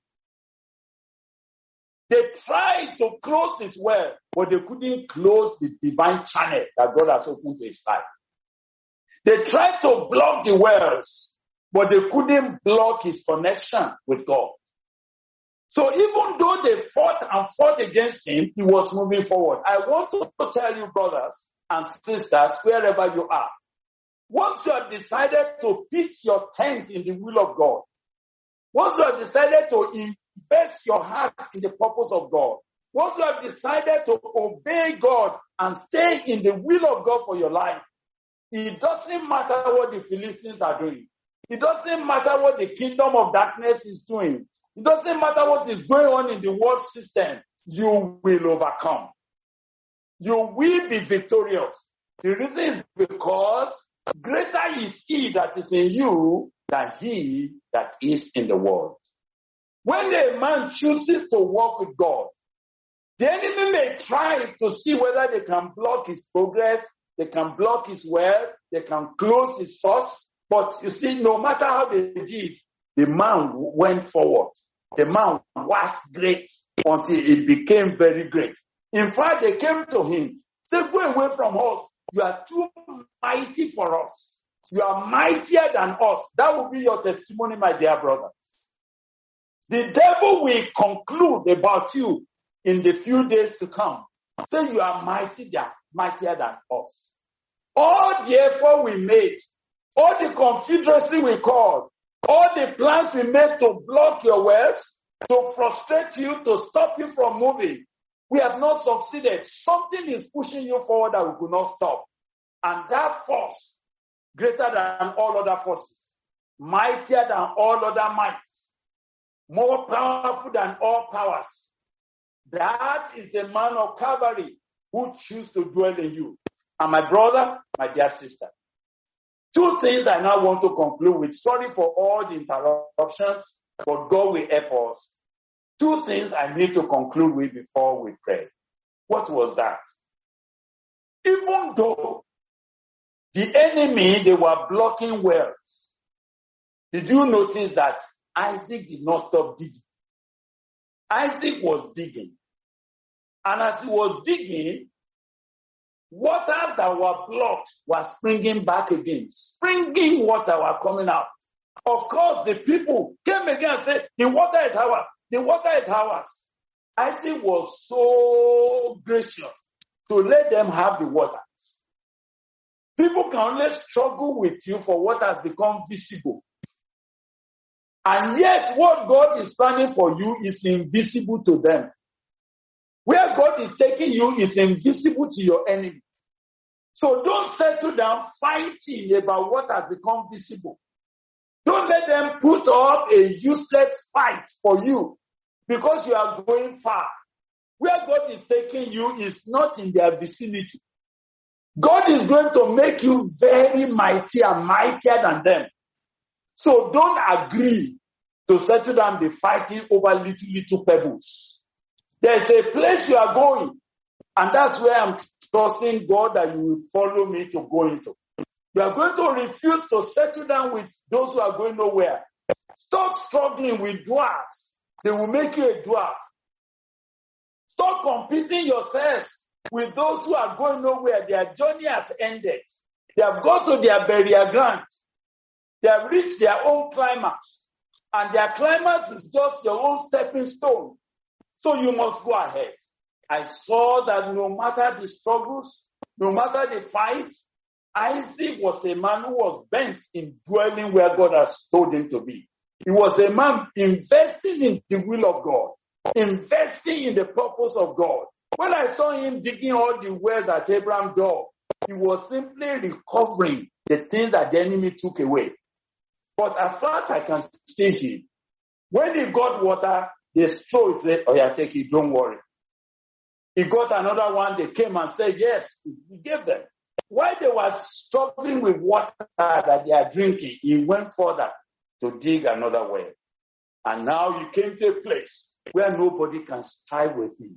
A: They tried to close his well, but they couldn't close the divine channel that God has opened to his life. They tried to block the wells, but they couldn't block his connection with God. So even though they fought against him, he was moving forward. I want to tell you, brothers and sisters, wherever you are, once you have decided to pitch your tent in the will of God, once you have decided to invest your heart in the purpose of God, once you have decided to obey God and stay in the will of God for your life, it doesn't matter what the Philistines are doing. It doesn't matter what the kingdom of darkness is doing. It doesn't matter what is going on in the world system. You will overcome. You will be victorious. The reason is because greater is he that is in you than he that is in the world. When a man chooses to walk with God, the enemy may try to see whether they can block his progress, they can block his well, they can close his source. But you see, no matter how they did, the man went forward. The man was great until it became very great. In fact, they came to him, said, "Go away from us. You are too mighty for us. You are mightier than us." That will be your testimony, my dear brothers. The devil will conclude about you in the few days to come. Say you are mightier than us. All the effort we made, all the confederacy we called, all the plans we made to block your wells, to frustrate you, to stop you from moving, we have not succeeded. Something is pushing you forward that we could not stop. And that force, greater than all other forces, mightier than all other mights, more powerful than all powers, that is the man of Calvary who chooses to dwell in you. And my brother, my dear sister, two things I now want to conclude with. Sorry for all the interruptions, but God will help us. Two things I need to conclude with before we pray. What was that? Even though The enemy, they were blocking wells. Did you notice that Isaac did not stop digging? Isaac was digging. And as he was digging, waters that were blocked were springing back again. Springing water were coming out. Of course, the people came again and said, the water is ours. The water is ours. Isaac was so gracious to let them have the waters. People can only struggle with you for what has become visible. And yet, what God is planning for you is invisible to them. Where God is taking you is invisible to your enemy. So don't settle down fighting about what has become visible. Don't let them put up a useless fight for you because you are going far. Where God is taking you is not in their vicinity. God is going to make you very mighty and mightier than them. So don't agree to settle down the fighting over little pebbles. There's a place you are going, and that's where I'm trusting God that you will follow me to go into. You are going to refuse to settle down with those who are going nowhere. Stop struggling with dwarfs. They will make you a dwarf. Stop competing yourselves with those who are going nowhere. Their journey has ended. They have gone to their burial ground. They have reached their own climax. And their climax is just your own stepping stone. So you must go ahead. I saw that no matter the struggles, no matter the fight, Isaac was a man who was bent in dwelling where God has told him to be. He was a man investing in the will of God, investing in the purpose of God. When I saw him digging all the wells that Abraham dug, he was simply recovering the things that the enemy took away. But as far as I can see him, when he got water, the straw said, oh yeah, take it, don't worry. He got another one, they came and said, yes, he gave them. While they were struggling with water that they are drinking, he went further to dig another well. And now he came to a place where nobody can strive with him.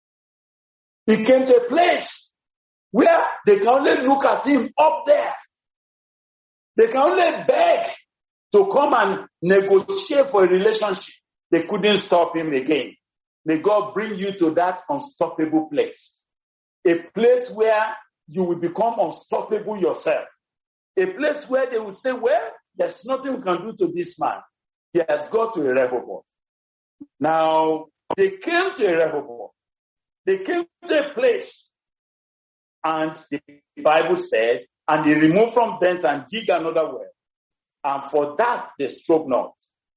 A: He came to a place where they can only look at him up there. They can only beg to come and negotiate for a relationship. They couldn't stop him again. May God bring you to that unstoppable place. A place where you will become unstoppable yourself. A place where they will say, well, there's nothing we can do to this man. He has got to a Rehoboth. Now, they came to a Rehoboth. They came to a place, and the Bible said, and they removed from thence and dig another well. And for that, they strove not.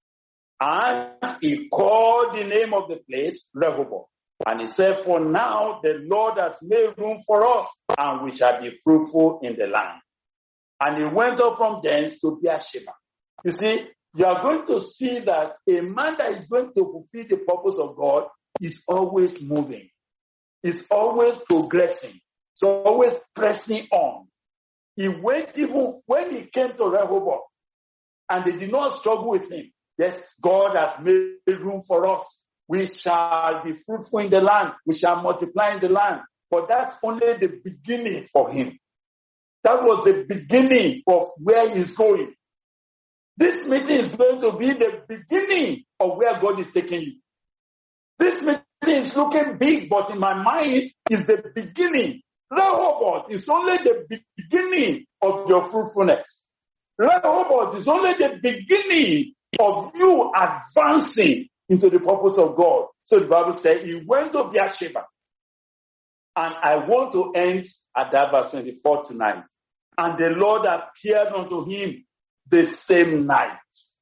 A: And he called the name of the place Rehoboth. And he said, for now, the Lord has made room for us, and we shall be fruitful in the land. And he went up from thence to Beersheba. You see, you are going to see that a man that is going to fulfill the purpose of God is always moving. Is always progressing. So always pressing on. He went even when he came to Rehoboth, and they did not struggle with him. Yes, God has made room for us. We shall be fruitful in the land. We shall multiply in the land. But that's only the beginning for him. That was the beginning of where he's going. This meeting is going to be the beginning of where God is taking you. This meeting is looking big, but in my mind is the beginning. Rehoboth is only the beginning of your fruitfulness. Rehoboth is only the beginning of you advancing into the purpose of God. So the Bible says he went to Beersheba. And I want to end at that verse 24 tonight. And the Lord appeared unto him the same night.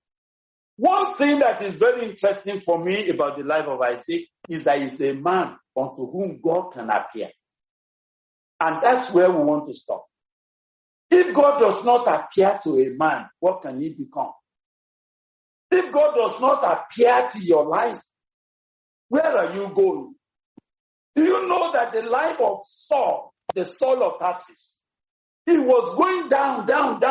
A: One thing that is very interesting for me about the life of Isaac is that he's a man unto whom God can appear. And that's where we want to stop. If God does not appear to a man, what can he become? If God does not appear to your life, where are you going? Do you know that the life of Saul, the Saul of Tarsus, he was going down.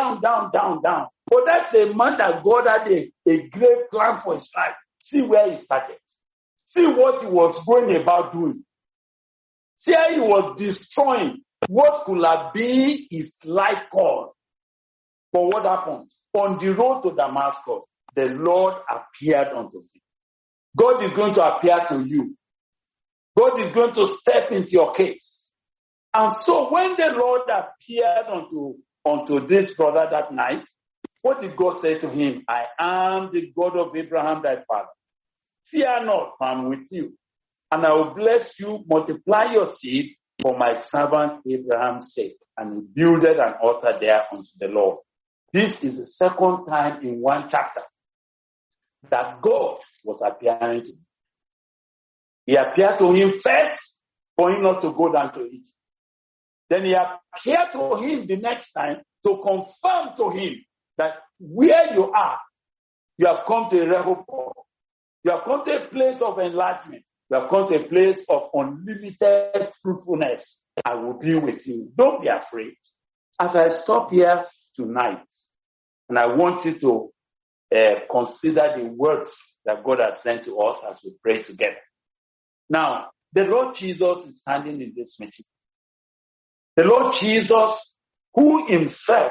A: But that's a man that God had a great plan for his life. See where he started. See what he was going about doing. See how he was destroying What could have been his life call? But what happened? On the road to Damascus, the Lord appeared unto him. God is going to appear to you. God is going to step into your case. And so when the Lord appeared unto this brother that night, what did God say to him? I am the God of Abraham thy father. Fear not, for I am with you. And I will bless you, multiply your seed for my servant Abraham's sake. And he builded an altar there unto the Lord. This is the second time in one chapter that God was appearing to him. He appeared to him first for him not to go down to Egypt. Then he appeared to him the next time to confirm to him that where you are, you have come to a Rehoboth. You have come to a place of enlargement. You have come to a place of unlimited fruitfulness. I will be with you. Don't be afraid. As I stop here tonight, and I want you to consider the words that God has sent to us as we pray together. Now, the Lord Jesus is standing in this meeting. The Lord Jesus, who himself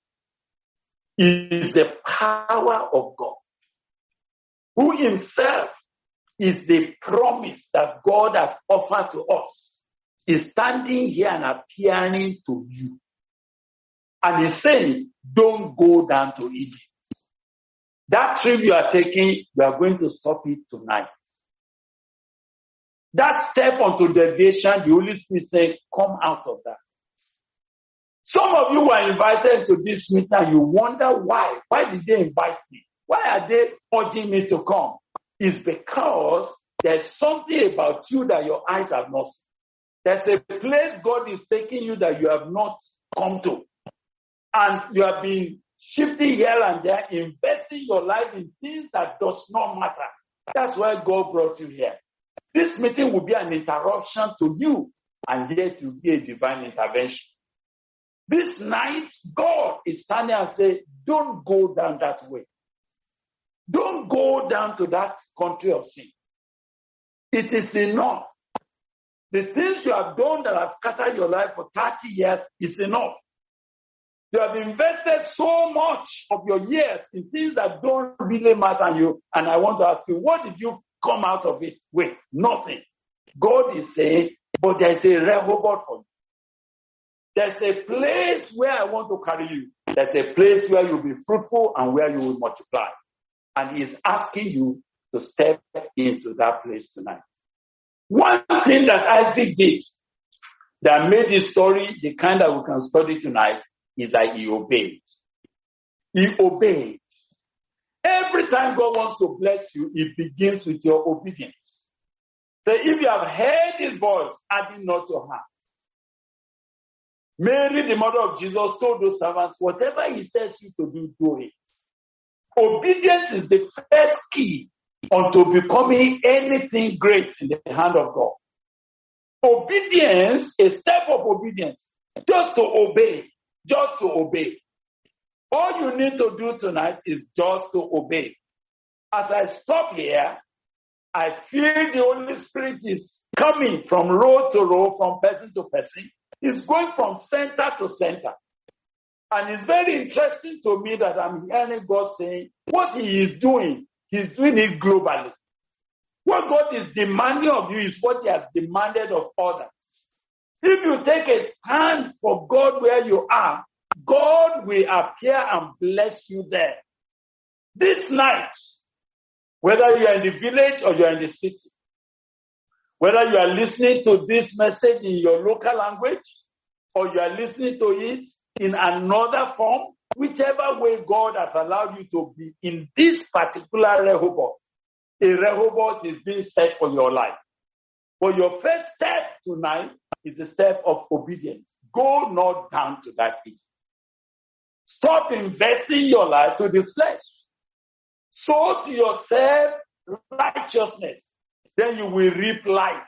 A: is the power of God, who himself is the promise that God has offered to us, is standing here and appearing to you. And he's saying, don't go down to Egypt. That trip you are taking, you are going to stop it tonight. That step onto deviation, the Holy Spirit said, come out of that. Some of you were invited to this meeting and you wonder why. Why did they invite me? Why are they urging me to come? It's because there's something about you that your eyes have not seen. There's a place God is taking you that you have not come to. And you have been shifting here and there, investing your life in things that does not matter. That's why God brought you here. This meeting will be an interruption to you, and yet it will be a divine intervention. This night, God is standing and saying, don't go down that way. Don't go down to that country of sin. It is enough. The things you have done that have scattered your life for 30 years is enough. You have invested so much of your years in things that don't really matter to you. And I want to ask you, what did you come out of it with? Nothing. God is saying, but there's a Rehoboth for you. There's a place where I want to carry you. There's a place where you'll be fruitful and where you will multiply. And he's asking you to step into that place tonight. One thing that Isaac did that made this story the kind that we can study tonight is that he obeyed. He obeyed. Every time God wants to bless you, it begins with your obedience. So if you have heard his voice, harden not your heart. Mary, the mother of Jesus, told those servants, whatever he tells you to do, do it. Obedience is the first key unto becoming anything great in the hand of God. Obedience, a step of obedience, just to obey. Just to obey. All you need to do tonight is just to obey. As I stop here, I feel the Holy Spirit is coming from row to row, from person to person. It's going from center to center. And it's very interesting to me that I'm hearing God saying, what he is doing, he's doing it globally. What God is demanding of you is what he has demanded of others. If you take a stand for God where you are, God will appear and bless you there. This night, whether you are in the village or you are in the city, whether you are listening to this message in your local language or you are listening to it in another form, whichever way God has allowed you to be in this particular Rehoboth, a Rehoboth is being set for your life. But your first step tonight is the step of obedience. Go not down to that pit. Stop investing your life to the flesh. Sow to yourself righteousness. Then you will reap life.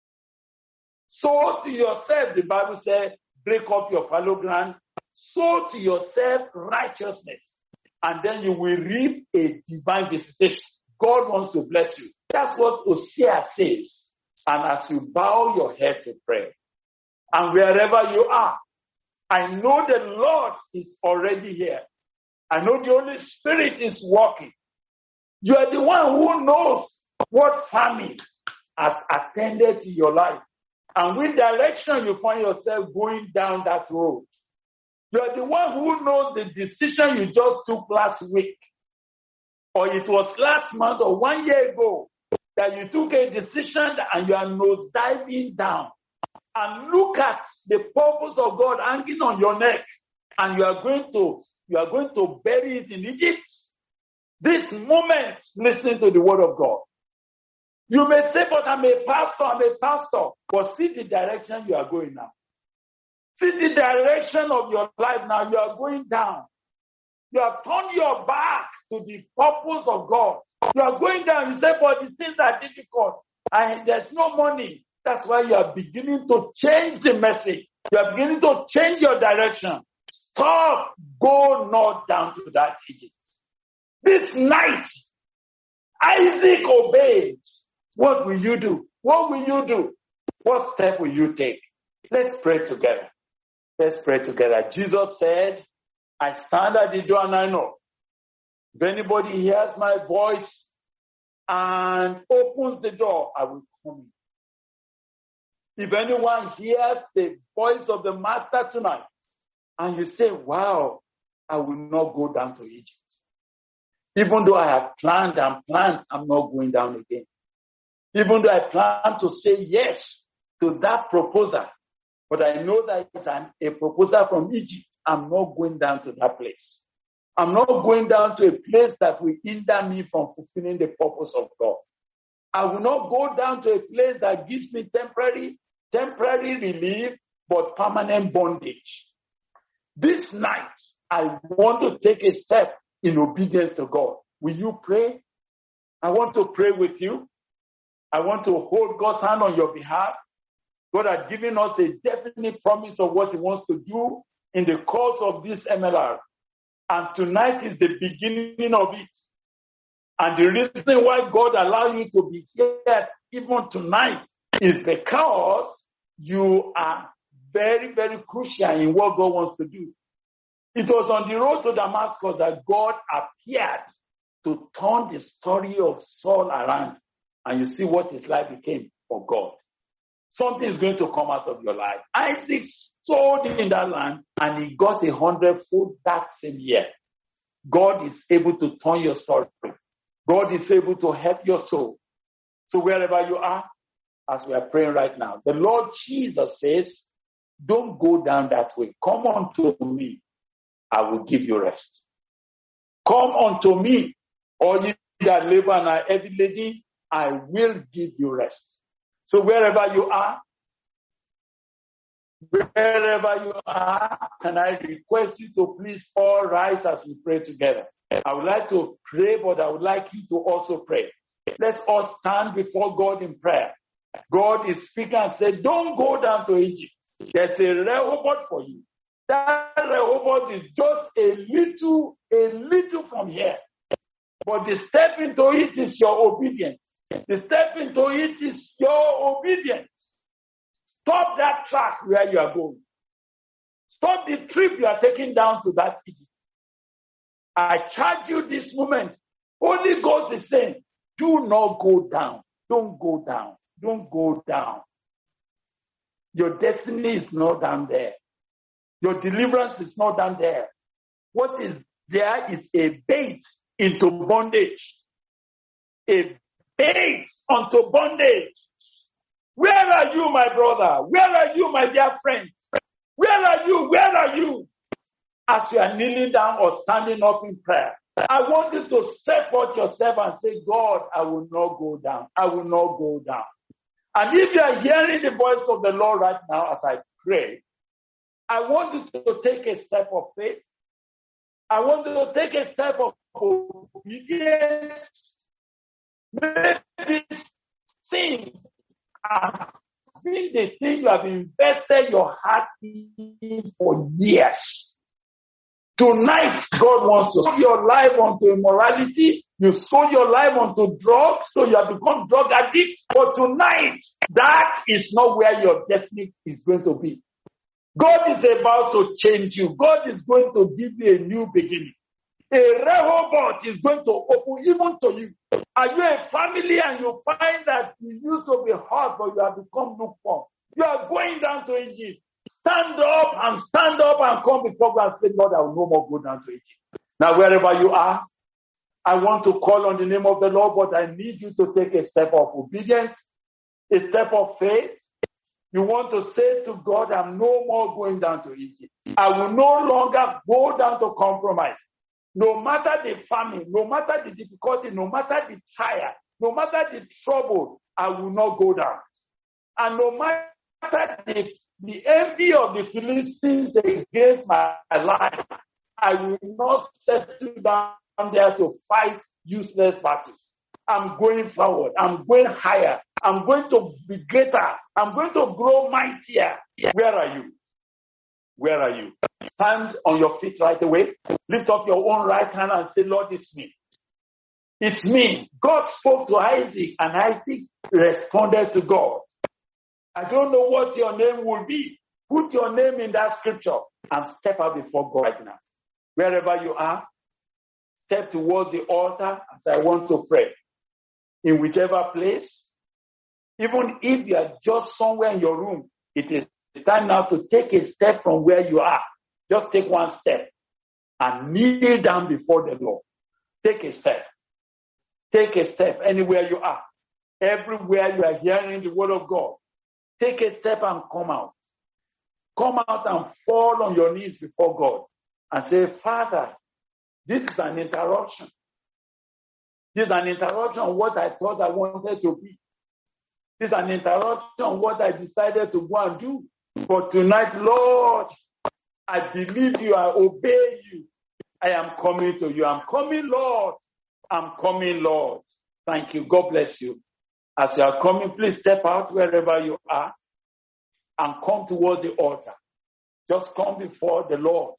A: Sow to yourself, the Bible says, break up your fallow ground. Sow to yourself righteousness. And then you will reap a divine visitation. God wants to bless you. That's what Hosea says. And as you bow your head to pray, And wherever you are, I know the Lord is already here. I know the Holy Spirit is working. You are the one who knows what famine has attended to your life and which direction you find yourself going down that road. You are the one who knows the decision you just took last week, or it was last month or 1 year ago that you took a decision and you are nose diving down. And look at the purpose of God hanging on your neck, and you are going to bury it in Egypt. This moment, listen to the word of God. You may say, but I'm a pastor. But see the direction you are going now. See the direction of your life now. You are going down. You have turned your back to the purpose of God. You are going down. You say, but these things are difficult. And there's no money. That's why you are beginning to change the message. You are beginning to change your direction. Stop. Go not down to that Egypt. This night, Isaac obeyed. What will you do? What will you do? What step will you take? Let's pray together. Let's pray together. Jesus said, I stand at the door and I knock. If anybody hears my voice and opens the door, I will come in. If anyone hears the voice of the Master tonight, and you say, wow, I will not go down to Egypt. Even though I have planned, I'm not going down again. Even though I plan to say yes to that proposal, but I know that it's a proposal from Egypt, I'm not going down to that place. I'm not going down to a place that will hinder me from fulfilling the purpose of God. I will not go down to a place that gives me temporary relief, but permanent bondage. This night, I want to take a step in obedience to God. Will you pray? I want to pray with you. I want to hold God's hand on your behalf. God has given us a definite promise of what He wants to do in the course of this MLR. And tonight is the beginning of it. And the reason why God allowed you to be here even tonight is because you are very, very crucial in what God wants to do. It was on the road to Damascus that God appeared to turn the story of Saul around. And you see what his life became for God. Something is going to come out of your life. Isaac sowed in that land and he got 100-fold that same year. God is able to turn your story. God is able to help your soul. So wherever you are, as we are praying right now, the Lord Jesus says, don't go down that way. Come unto me. I will give you rest. Come unto me, all you that labor and are heavy laden, I will give you rest. So wherever you are, can I request you to please all rise as we pray together. I would like to pray, but I would like you to also pray. Let us stand before God in prayer. God is speaking and said, don't go down to Egypt. There's a Rehoboth for you. That Rehoboth is just a little from here. But the step into it is your obedience. The step into it is your obedience. Stop that track where you are going. Stop the trip you are taking down to that Egypt. I charge you this moment. Holy Ghost is saying, do not go down. Don't go down. Don't go down. Your destiny is not down there. Your deliverance is not down there. What is there is a bait into bondage. A bait unto bondage. Where are you, my brother? Where are you, my dear friend? Where are you? Where are you? As you are kneeling down or standing up in prayer, I want you to step out yourself and say, God, I will not go down. I will not go down. And if you are hearing the voice of the Lord right now as I pray, I want you to take a step of faith. I want you to take a step of obedience. Maybe sin has been the thing you have invested your heart in for years. Tonight, God wants to give your life unto immorality. You sold your life onto drugs, so you have become drug addict. But tonight, that is not where your destiny is going to be. God is about to change you. God is going to give you a new beginning. A Rehoboth is going to open even to you. Are you a family and you find that you used to be hot, but you have become lukewarm? You are going down to Egypt. Stand up and come before God and say, Lord, I will no more go down to Egypt. Now, wherever you are, I want to call on the name of the Lord, but I need you to take a step of obedience, a step of faith. You want to say to God, I'm no more going down to Egypt. I will no longer go down to compromise. No matter the famine, no matter the difficulty, no matter the trial, no matter the trouble, I will not go down. And no matter the envy of the Philistines against my life, I will not settle down there to fight useless battles. I'm going forward. I'm going higher. I'm going to be greater. I'm going to grow mightier. Where are you? Where are you? Stand on your feet right away. Lift up your own right hand and say, Lord, it's me. It's me. God spoke to Isaac and Isaac responded to God. I don't know what your name will be. Put your name in that scripture and step out before God right now. Wherever you are, step towards the altar as I want to pray. In whichever place, even if you are just somewhere in your room, it is time now to take a step from where you are. Just take one step and kneel down before the Lord. Take a step. Take a step anywhere you are. Everywhere you are hearing the word of God. Take a step and come out. Come out and fall on your knees before God and say, Father, this is an interruption. This is an interruption of what I thought I wanted to be. This is an interruption of what I decided to go and do. But tonight, Lord, I believe you. I obey you. I am coming to you. I'm coming, Lord. I'm coming, Lord. Thank you. God bless you. As you are coming, please step out wherever you are and come towards the altar. Just come before the Lord.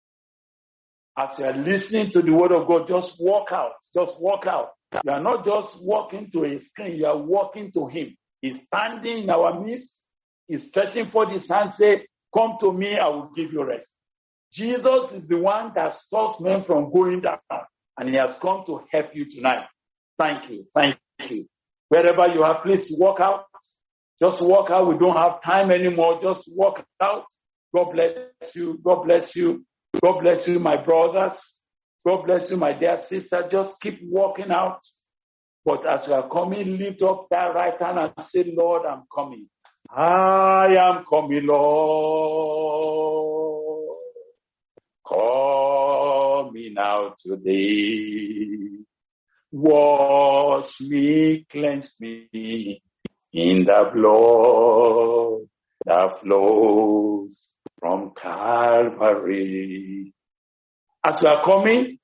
A: As you are listening to the word of God, just walk out. Just walk out. You are not just walking to a screen. You are walking to him. He's standing in our midst. He's stretching forth his hand, say, come to me, I will give you rest. Jesus is the one that stops men from going down. And he has come to help you tonight. Thank you. Thank you. Wherever you are, please walk out. Just walk out. We don't have time anymore. Just walk out. God bless you. God bless you. God bless you, my brothers. God bless you, my dear sister. Just keep walking out. But as you are coming, lift up that right hand and say, Lord, I'm coming. I am coming, Lord. Coming out today. Wash me, cleanse me in the blood that flows from Calvary. As you are coming,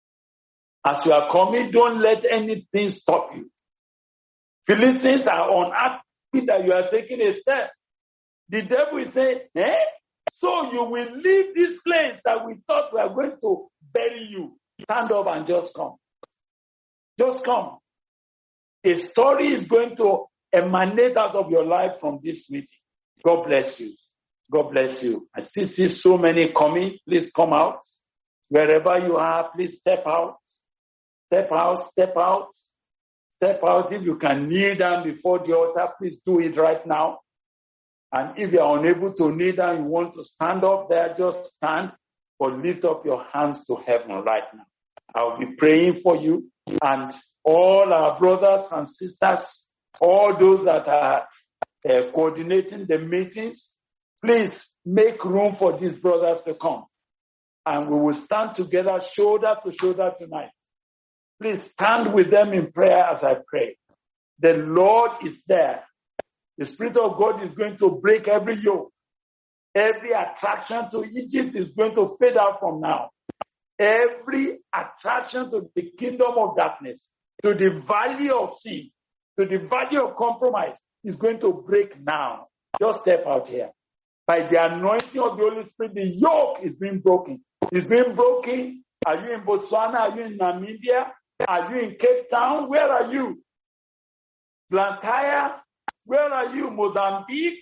A: don't let anything stop you. Philistines are unhappy that you are taking a step. The devil is saying, so you will leave this place that we thought we are going to bury you. Stand up and just come. Just come. A story is going to emanate out of your life from this meeting. God bless you. God bless you. I still see so many coming. Please come out. Wherever you are, please step out. Step out, step out. Step out. If you can kneel down before the altar, please do it right now. And if you are unable to kneel down, you want to stand up there, just stand or lift up your hands to heaven right now. I'll be praying for you and all our brothers and sisters, all those that are coordinating the meetings. Please make room for these brothers to come. And we will stand together shoulder to shoulder tonight. Please stand with them in prayer as I pray. The Lord is there. The Spirit of God is going to break every yoke. Every attraction to Egypt is going to fade out from now. Every attraction to the kingdom of darkness, to the valley of sin, to the valley of compromise is going to break now. Just step out here. By the anointing of the Holy Spirit, the yoke is being broken. It's being broken. Are you in Botswana? Are you in Namibia? Are you in Cape Town? Where are you? Blantyre? Where are you? Mozambique?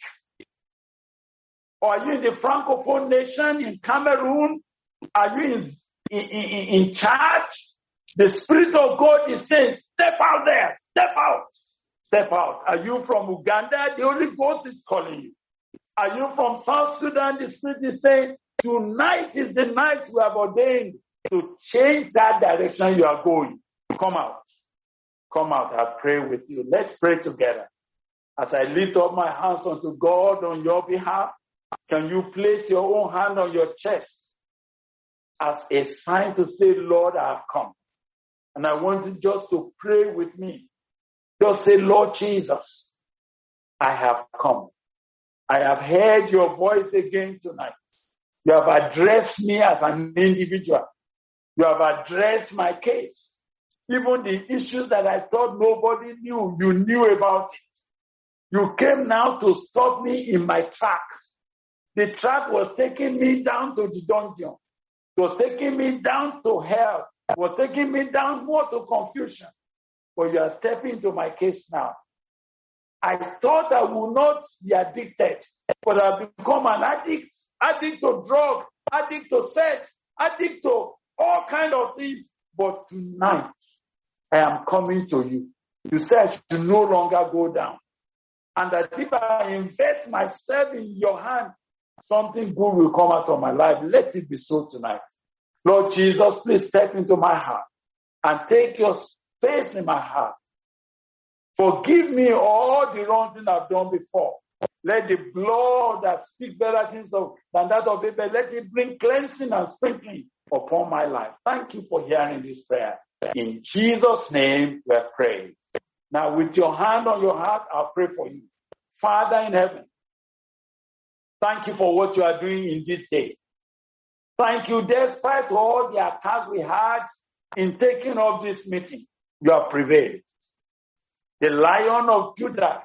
A: Or are you in the Francophone nation in Cameroon? Are you in church? The Spirit of God is saying, step out there, step out, step out. Are you from Uganda? The Holy Ghost is calling you. Are you from South Sudan? The Spirit is saying, tonight is the night we have ordained to change that direction you are going. Come out. Come out. I pray with you. Let's pray together. As I lift up my hands unto God on your behalf, can you place your own hand on your chest as a sign to say, Lord, I have come. And I want you just to pray with me. Just say, Lord Jesus, I have come. I have heard your voice again tonight. You have addressed me as an individual. You have addressed my case. Even the issues that I thought nobody knew, you knew about it. You came now to stop me in my track. The track was taking me down to the dungeon. It was taking me down to hell. It was taking me down more to confusion. But you are stepping into my case now. I thought I would not be addicted, but I've become an addict. Addict to drug, addict to sex, addict to all kinds of things. But tonight, I am coming to you. You said I should no longer go down. And that if I invest myself in your hand, something good will come out of my life. Let it be so tonight. Lord Jesus, please step into my heart and take your space in my heart. Forgive me all the wrong things I've done before. Let the blood that speaks better things than that of Abel, let it bring cleansing and sprinkling upon my life. Thank you for hearing this prayer. In Jesus' name we pray. Now with your hand on your heart, I'll pray for you. Father in heaven, thank you for what you are doing in this day. Thank you, despite all the attacks we had in taking up this meeting, you have prevailed. The Lion of Judah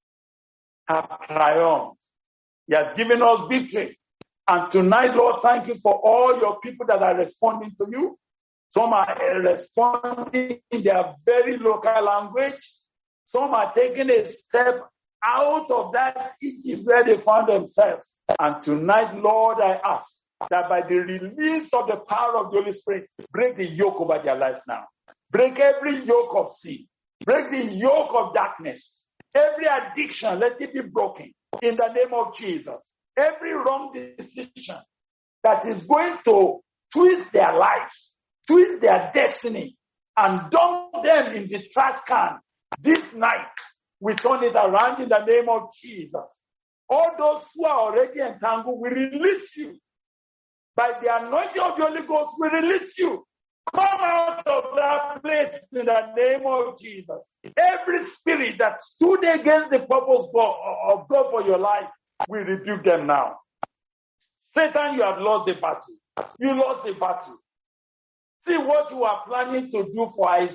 A: has triumphed. He has given us victory. And tonight, Lord, thank you for all your people that are responding to you. Some are responding in their very local language. Some are taking a step out of that Egypt where they found themselves. And tonight, Lord, I ask that by the release of the power of the Holy Spirit, break the yoke over their lives now. Break every yoke of sin. Break the yoke of darkness. Every addiction, let it be broken in the name of Jesus. Every wrong decision that is going to twist their lives, twist their destiny, and dump them in the trash can this night, we turn it around in the name of Jesus. All those who are already entangled, we release you. By the anointing of the Holy Ghost, we release you. Come out of that place in the name of Jesus. Every spirit that stood against the purpose of God for your life, we rebuke them now. Satan, you have lost the battle. You lost the battle. See what you are planning to do for Isaac.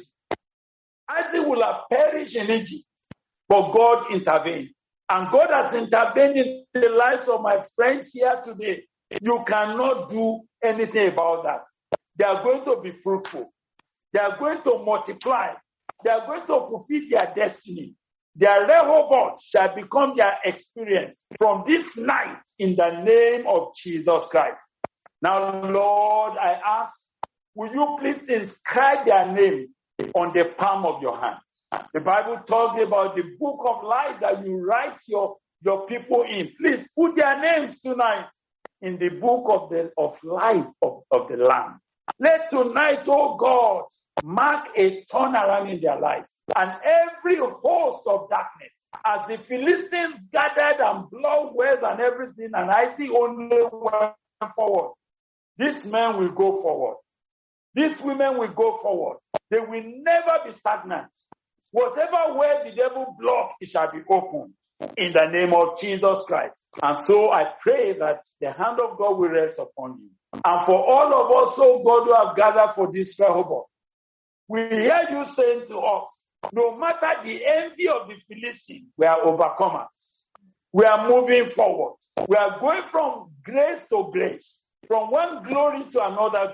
A: Isaac will have perished in Egypt, but God intervened. And God has intervened in the lives of my friends here today. You cannot do anything about that. They are going to be fruitful. They are going to multiply. They are going to fulfill their destiny. Their Rehoboth shall become their experience from this night in the name of Jesus Christ. Now, Lord, I ask, will you please inscribe their name on the palm of your hand? The Bible talks about the book of life that you write your people in. Please put their names tonight in the book of life of the Lamb. Let tonight, oh God, mark a turnaround in their lives. And every host of darkness, as the Philistines gathered and blood wells and everything, and Isaac only went forward, these men will go forward. These women will go forward. They will never be stagnant. Whatever way the devil blocked, it shall be opened in the name of Jesus Christ. And so I pray that the hand of God will rest upon you. And for all of us, oh God, who have gathered for this Rehoboth, we hear you saying to us, no matter the envy of the Philistines, we are overcomers. We are moving forward. We are going from grace to grace, from one glory to another glory.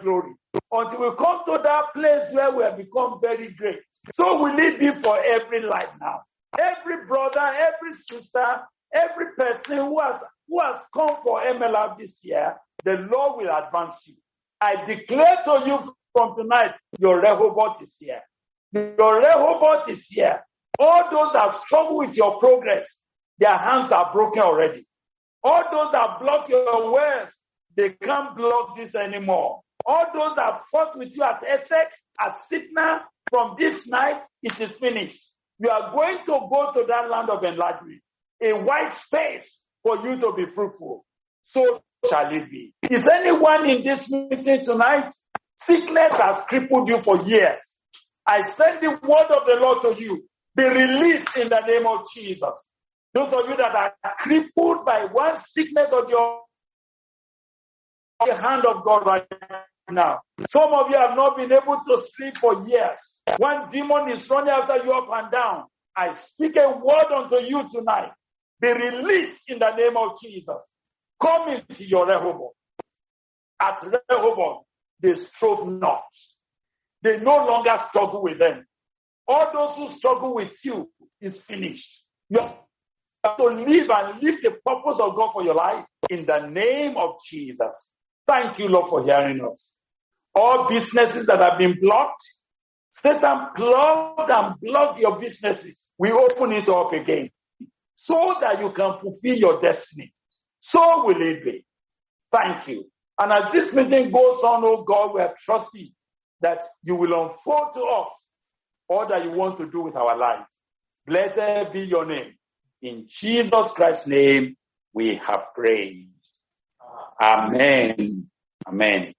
A: until we come to that place where we have become very great. So will it be for every life now. Every brother, every sister, every person who has come for MLR this year, the Lord will advance you. I declare to you from tonight, your Rehoboth is here. Your Rehoboth is here. All those that struggle with your progress, their hands are broken already. All those that block your words, they can't block this anymore. All those that fought with you at Essex, at Sidna, from this night, it is finished. You are going to go to that land of enlargement, a wide space for you to be fruitful. So shall it be. Is anyone in this meeting tonight? Sickness has crippled you for years. I send the word of the Lord to you. Be released in the name of Jesus. Those of you that are crippled by one sickness or the hand of God right now. Some of you have not been able to sleep for years. One demon is running after you up and down. I speak a word unto you tonight. Be released in the name of Jesus. Come into your Rehoboth. At Rehoboth, they strove not. They no longer struggle with them. All those who struggle with you is finished. You have to live and live the purpose of God for your life in the name of Jesus. Thank you, Lord, for hearing us. All businesses that have been blocked, Satan plugged and blocked your businesses. We open it up again so that you can fulfill your destiny. So will it be. Thank you. And as this meeting goes on, oh God, we are trusting that you will unfold to us all that you want to do with our lives. Blessed be your name. In Jesus Christ's name, we have prayed. Amen. Amen.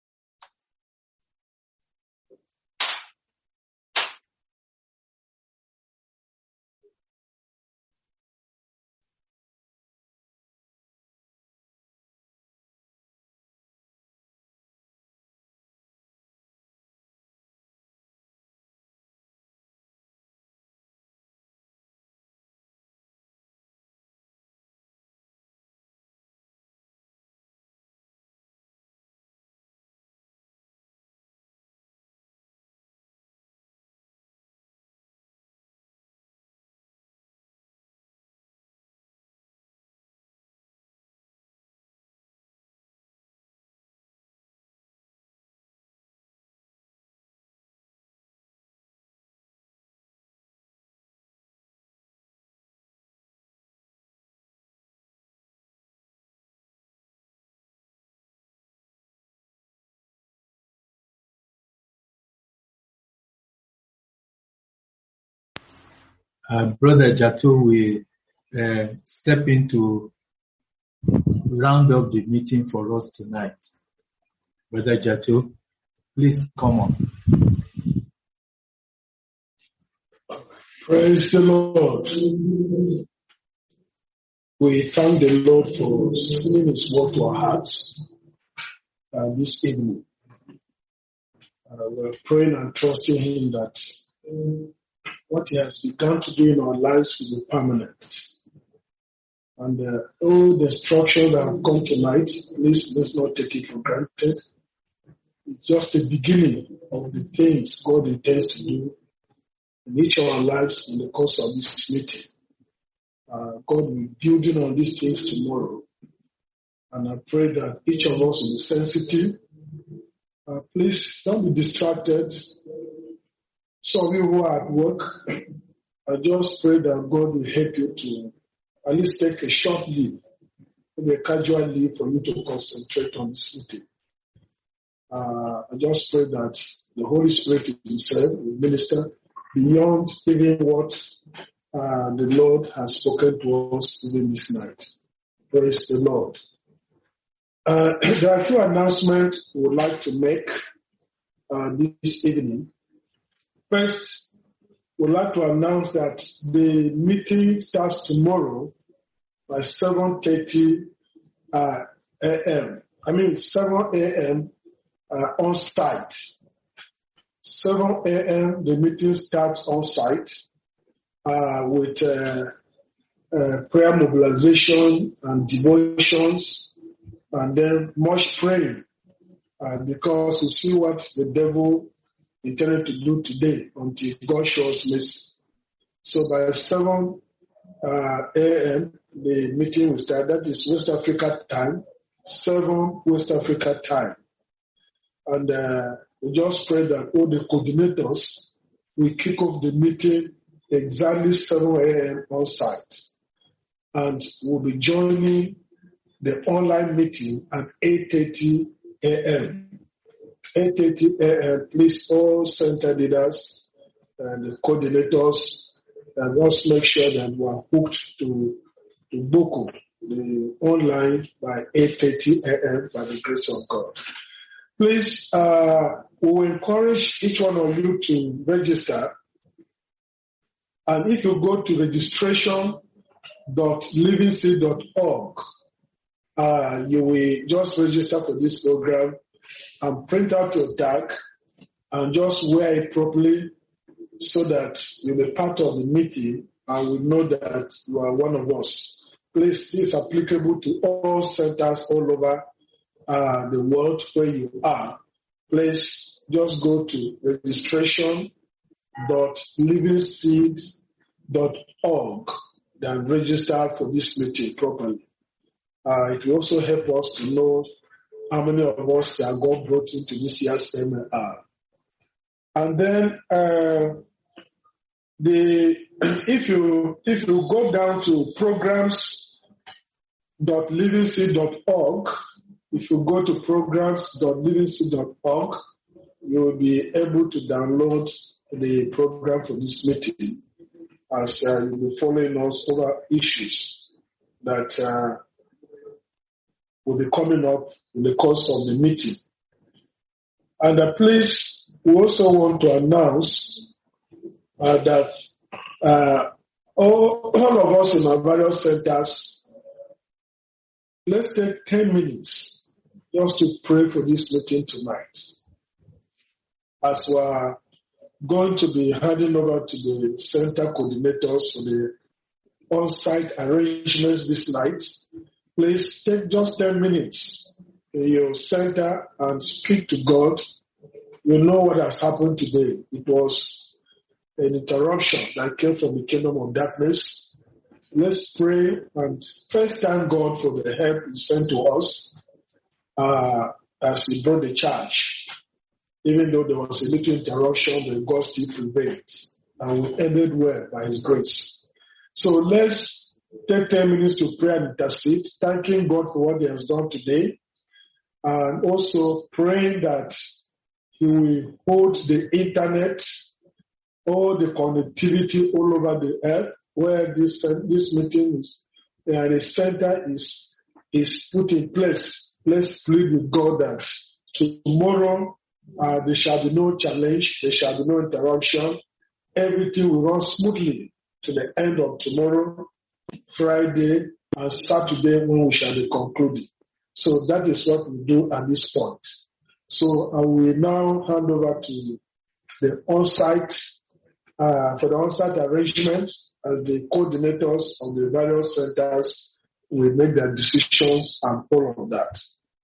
C: Brother Jato will step in to round up the meeting for us tonight. Brother Jato, please come on.
D: Praise the Lord. We thank the Lord for sending His word to our hearts this evening. We're praying and trusting Him that what He has begun to do in our lives will be permanent. And all the instructions that have come tonight, please let's not take it for granted. It's just the beginning of the things God intends to do in each of our lives in the course of this meeting. God will be building on these things tomorrow. And I pray that each of us will be sensitive. Please don't be distracted. Some of you who are at work, I just pray that God will help you to at least take a short leave, maybe a casual leave for you to concentrate on this meeting. I just pray that the Holy Spirit Himself will minister beyond even what the Lord has spoken to us even this night. Praise the Lord. There are a few announcements we would like to make this evening. First, we'd like to announce that the meeting starts tomorrow by 7:30 a.m. 7 a.m. On site. 7 a.m. the meeting starts on site with prayer mobilization and devotions, and then much praying because you see what the devil intended to do today until God shows mercy. So by 7 a.m., the meeting will start. That is West Africa time, 7 West Africa time. And we just pray that all the coordinators will kick off the meeting exactly 7 a.m. on site. And we'll be joining the online meeting at 8:30 a.m. 8:30 a.m. Please, all center leaders and the coordinators, and just make sure that we are hooked to Boko, the online, by 8:30 a.m. by the grace of God. Please, we will encourage each one of you to register. And if you go to registration.livingseed.org, you will just register for this program and print out your tag and just wear it properly so that you'll be part of the meeting and we know that you are one of us. Please, this is applicable to all centers all over the world where you are. Please just go to registration.livingseed.org and register for this meeting properly. It will also help us to know how many of us that God brought into this year's MLR. And then if you go down to programs.livingseed.org, if you go to programs.livingseed.org, you will be able to download the program for this meeting as you'll be following us over issues that will be coming up in the course of the meeting. And please, we also want to announce that all of us in our various centers, let's take 10 minutes just to pray for this meeting tonight. As we are going to be handing over to the center coordinators for the on-site arrangements this night, please take just 10 minutes in your center and speak to God. You know what has happened today. It was an interruption that came from the kingdom of darkness. Let's pray and first thank God for the help He sent to us as He brought the charge. Even though there was a little interruption, the God still prevailed. And we ended well by His grace. So let's take 10 minutes to pray and intercede, thanking God for what He has done today, and also praying that He will hold the internet, all the connectivity all over the earth, where this meeting is, the center is put in place. Let's plead with God that tomorrow there shall be no challenge, there shall be no interruption. Everything will run smoothly to the end of tomorrow, Friday, and Saturday when we shall be concluding. So that is what we do at this point. So I will now hand over to the on-site, for the on-site arrangement, as the coordinators of the various centers will make their decisions and all of that.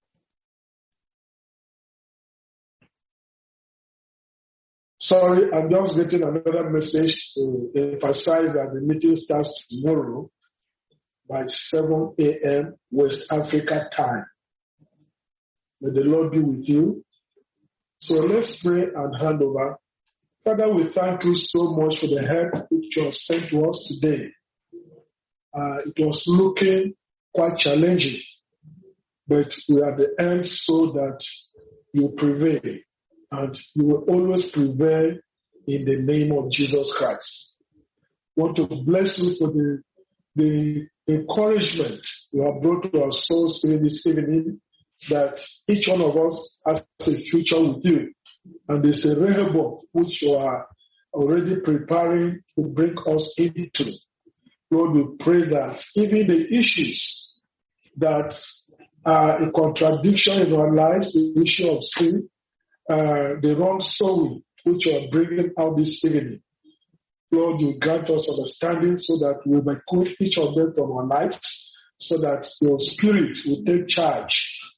D: Sorry, I'm just getting another message to emphasize that the meeting starts tomorrow by 7 a.m. West Africa time. May the Lord be with you. So let's pray and hand over. Father, we thank you so much for the help which you have sent to us today. It was looking quite challenging, but we are at the end so that you prevail. And you will always prevail in the name of Jesus Christ. I want to bless you for the encouragement you have brought to our souls this evening, that each one of us has a future with you. And there's a Rehoboth which you are already preparing to bring us into. Lord, we pray that even the issues that are a contradiction in our lives, the issue of sin, the wrong sowing which you are bringing out this evening, Lord, you grant us understanding so that we may put each of them from our lives, so that your spirit will take charge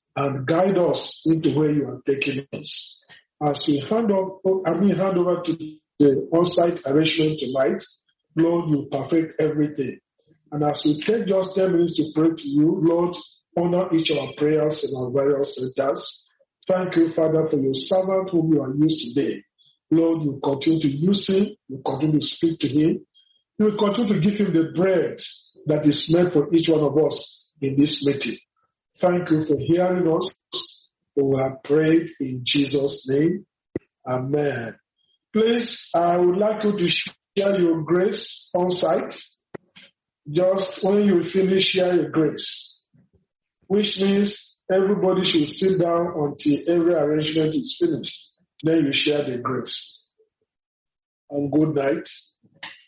D: and guide us into where you are taking us. As we hand over to the on-site arrangement tonight, Lord, you perfect everything. And as we take just 10 minutes to pray to you, Lord, honor each of our prayers in our various centers. Thank you, Father, for your servant whom you are used today. Lord, you continue to use him, you continue to speak to him, you will continue to give him the bread that is meant for each one of us in this meeting. Thank you for hearing us. We have prayed in Jesus' name. Amen. Please, I would like you to share your grace on site. Just when you finish, share your grace, which means everybody should sit down until every arrangement is finished. Then you share the grace. And good night.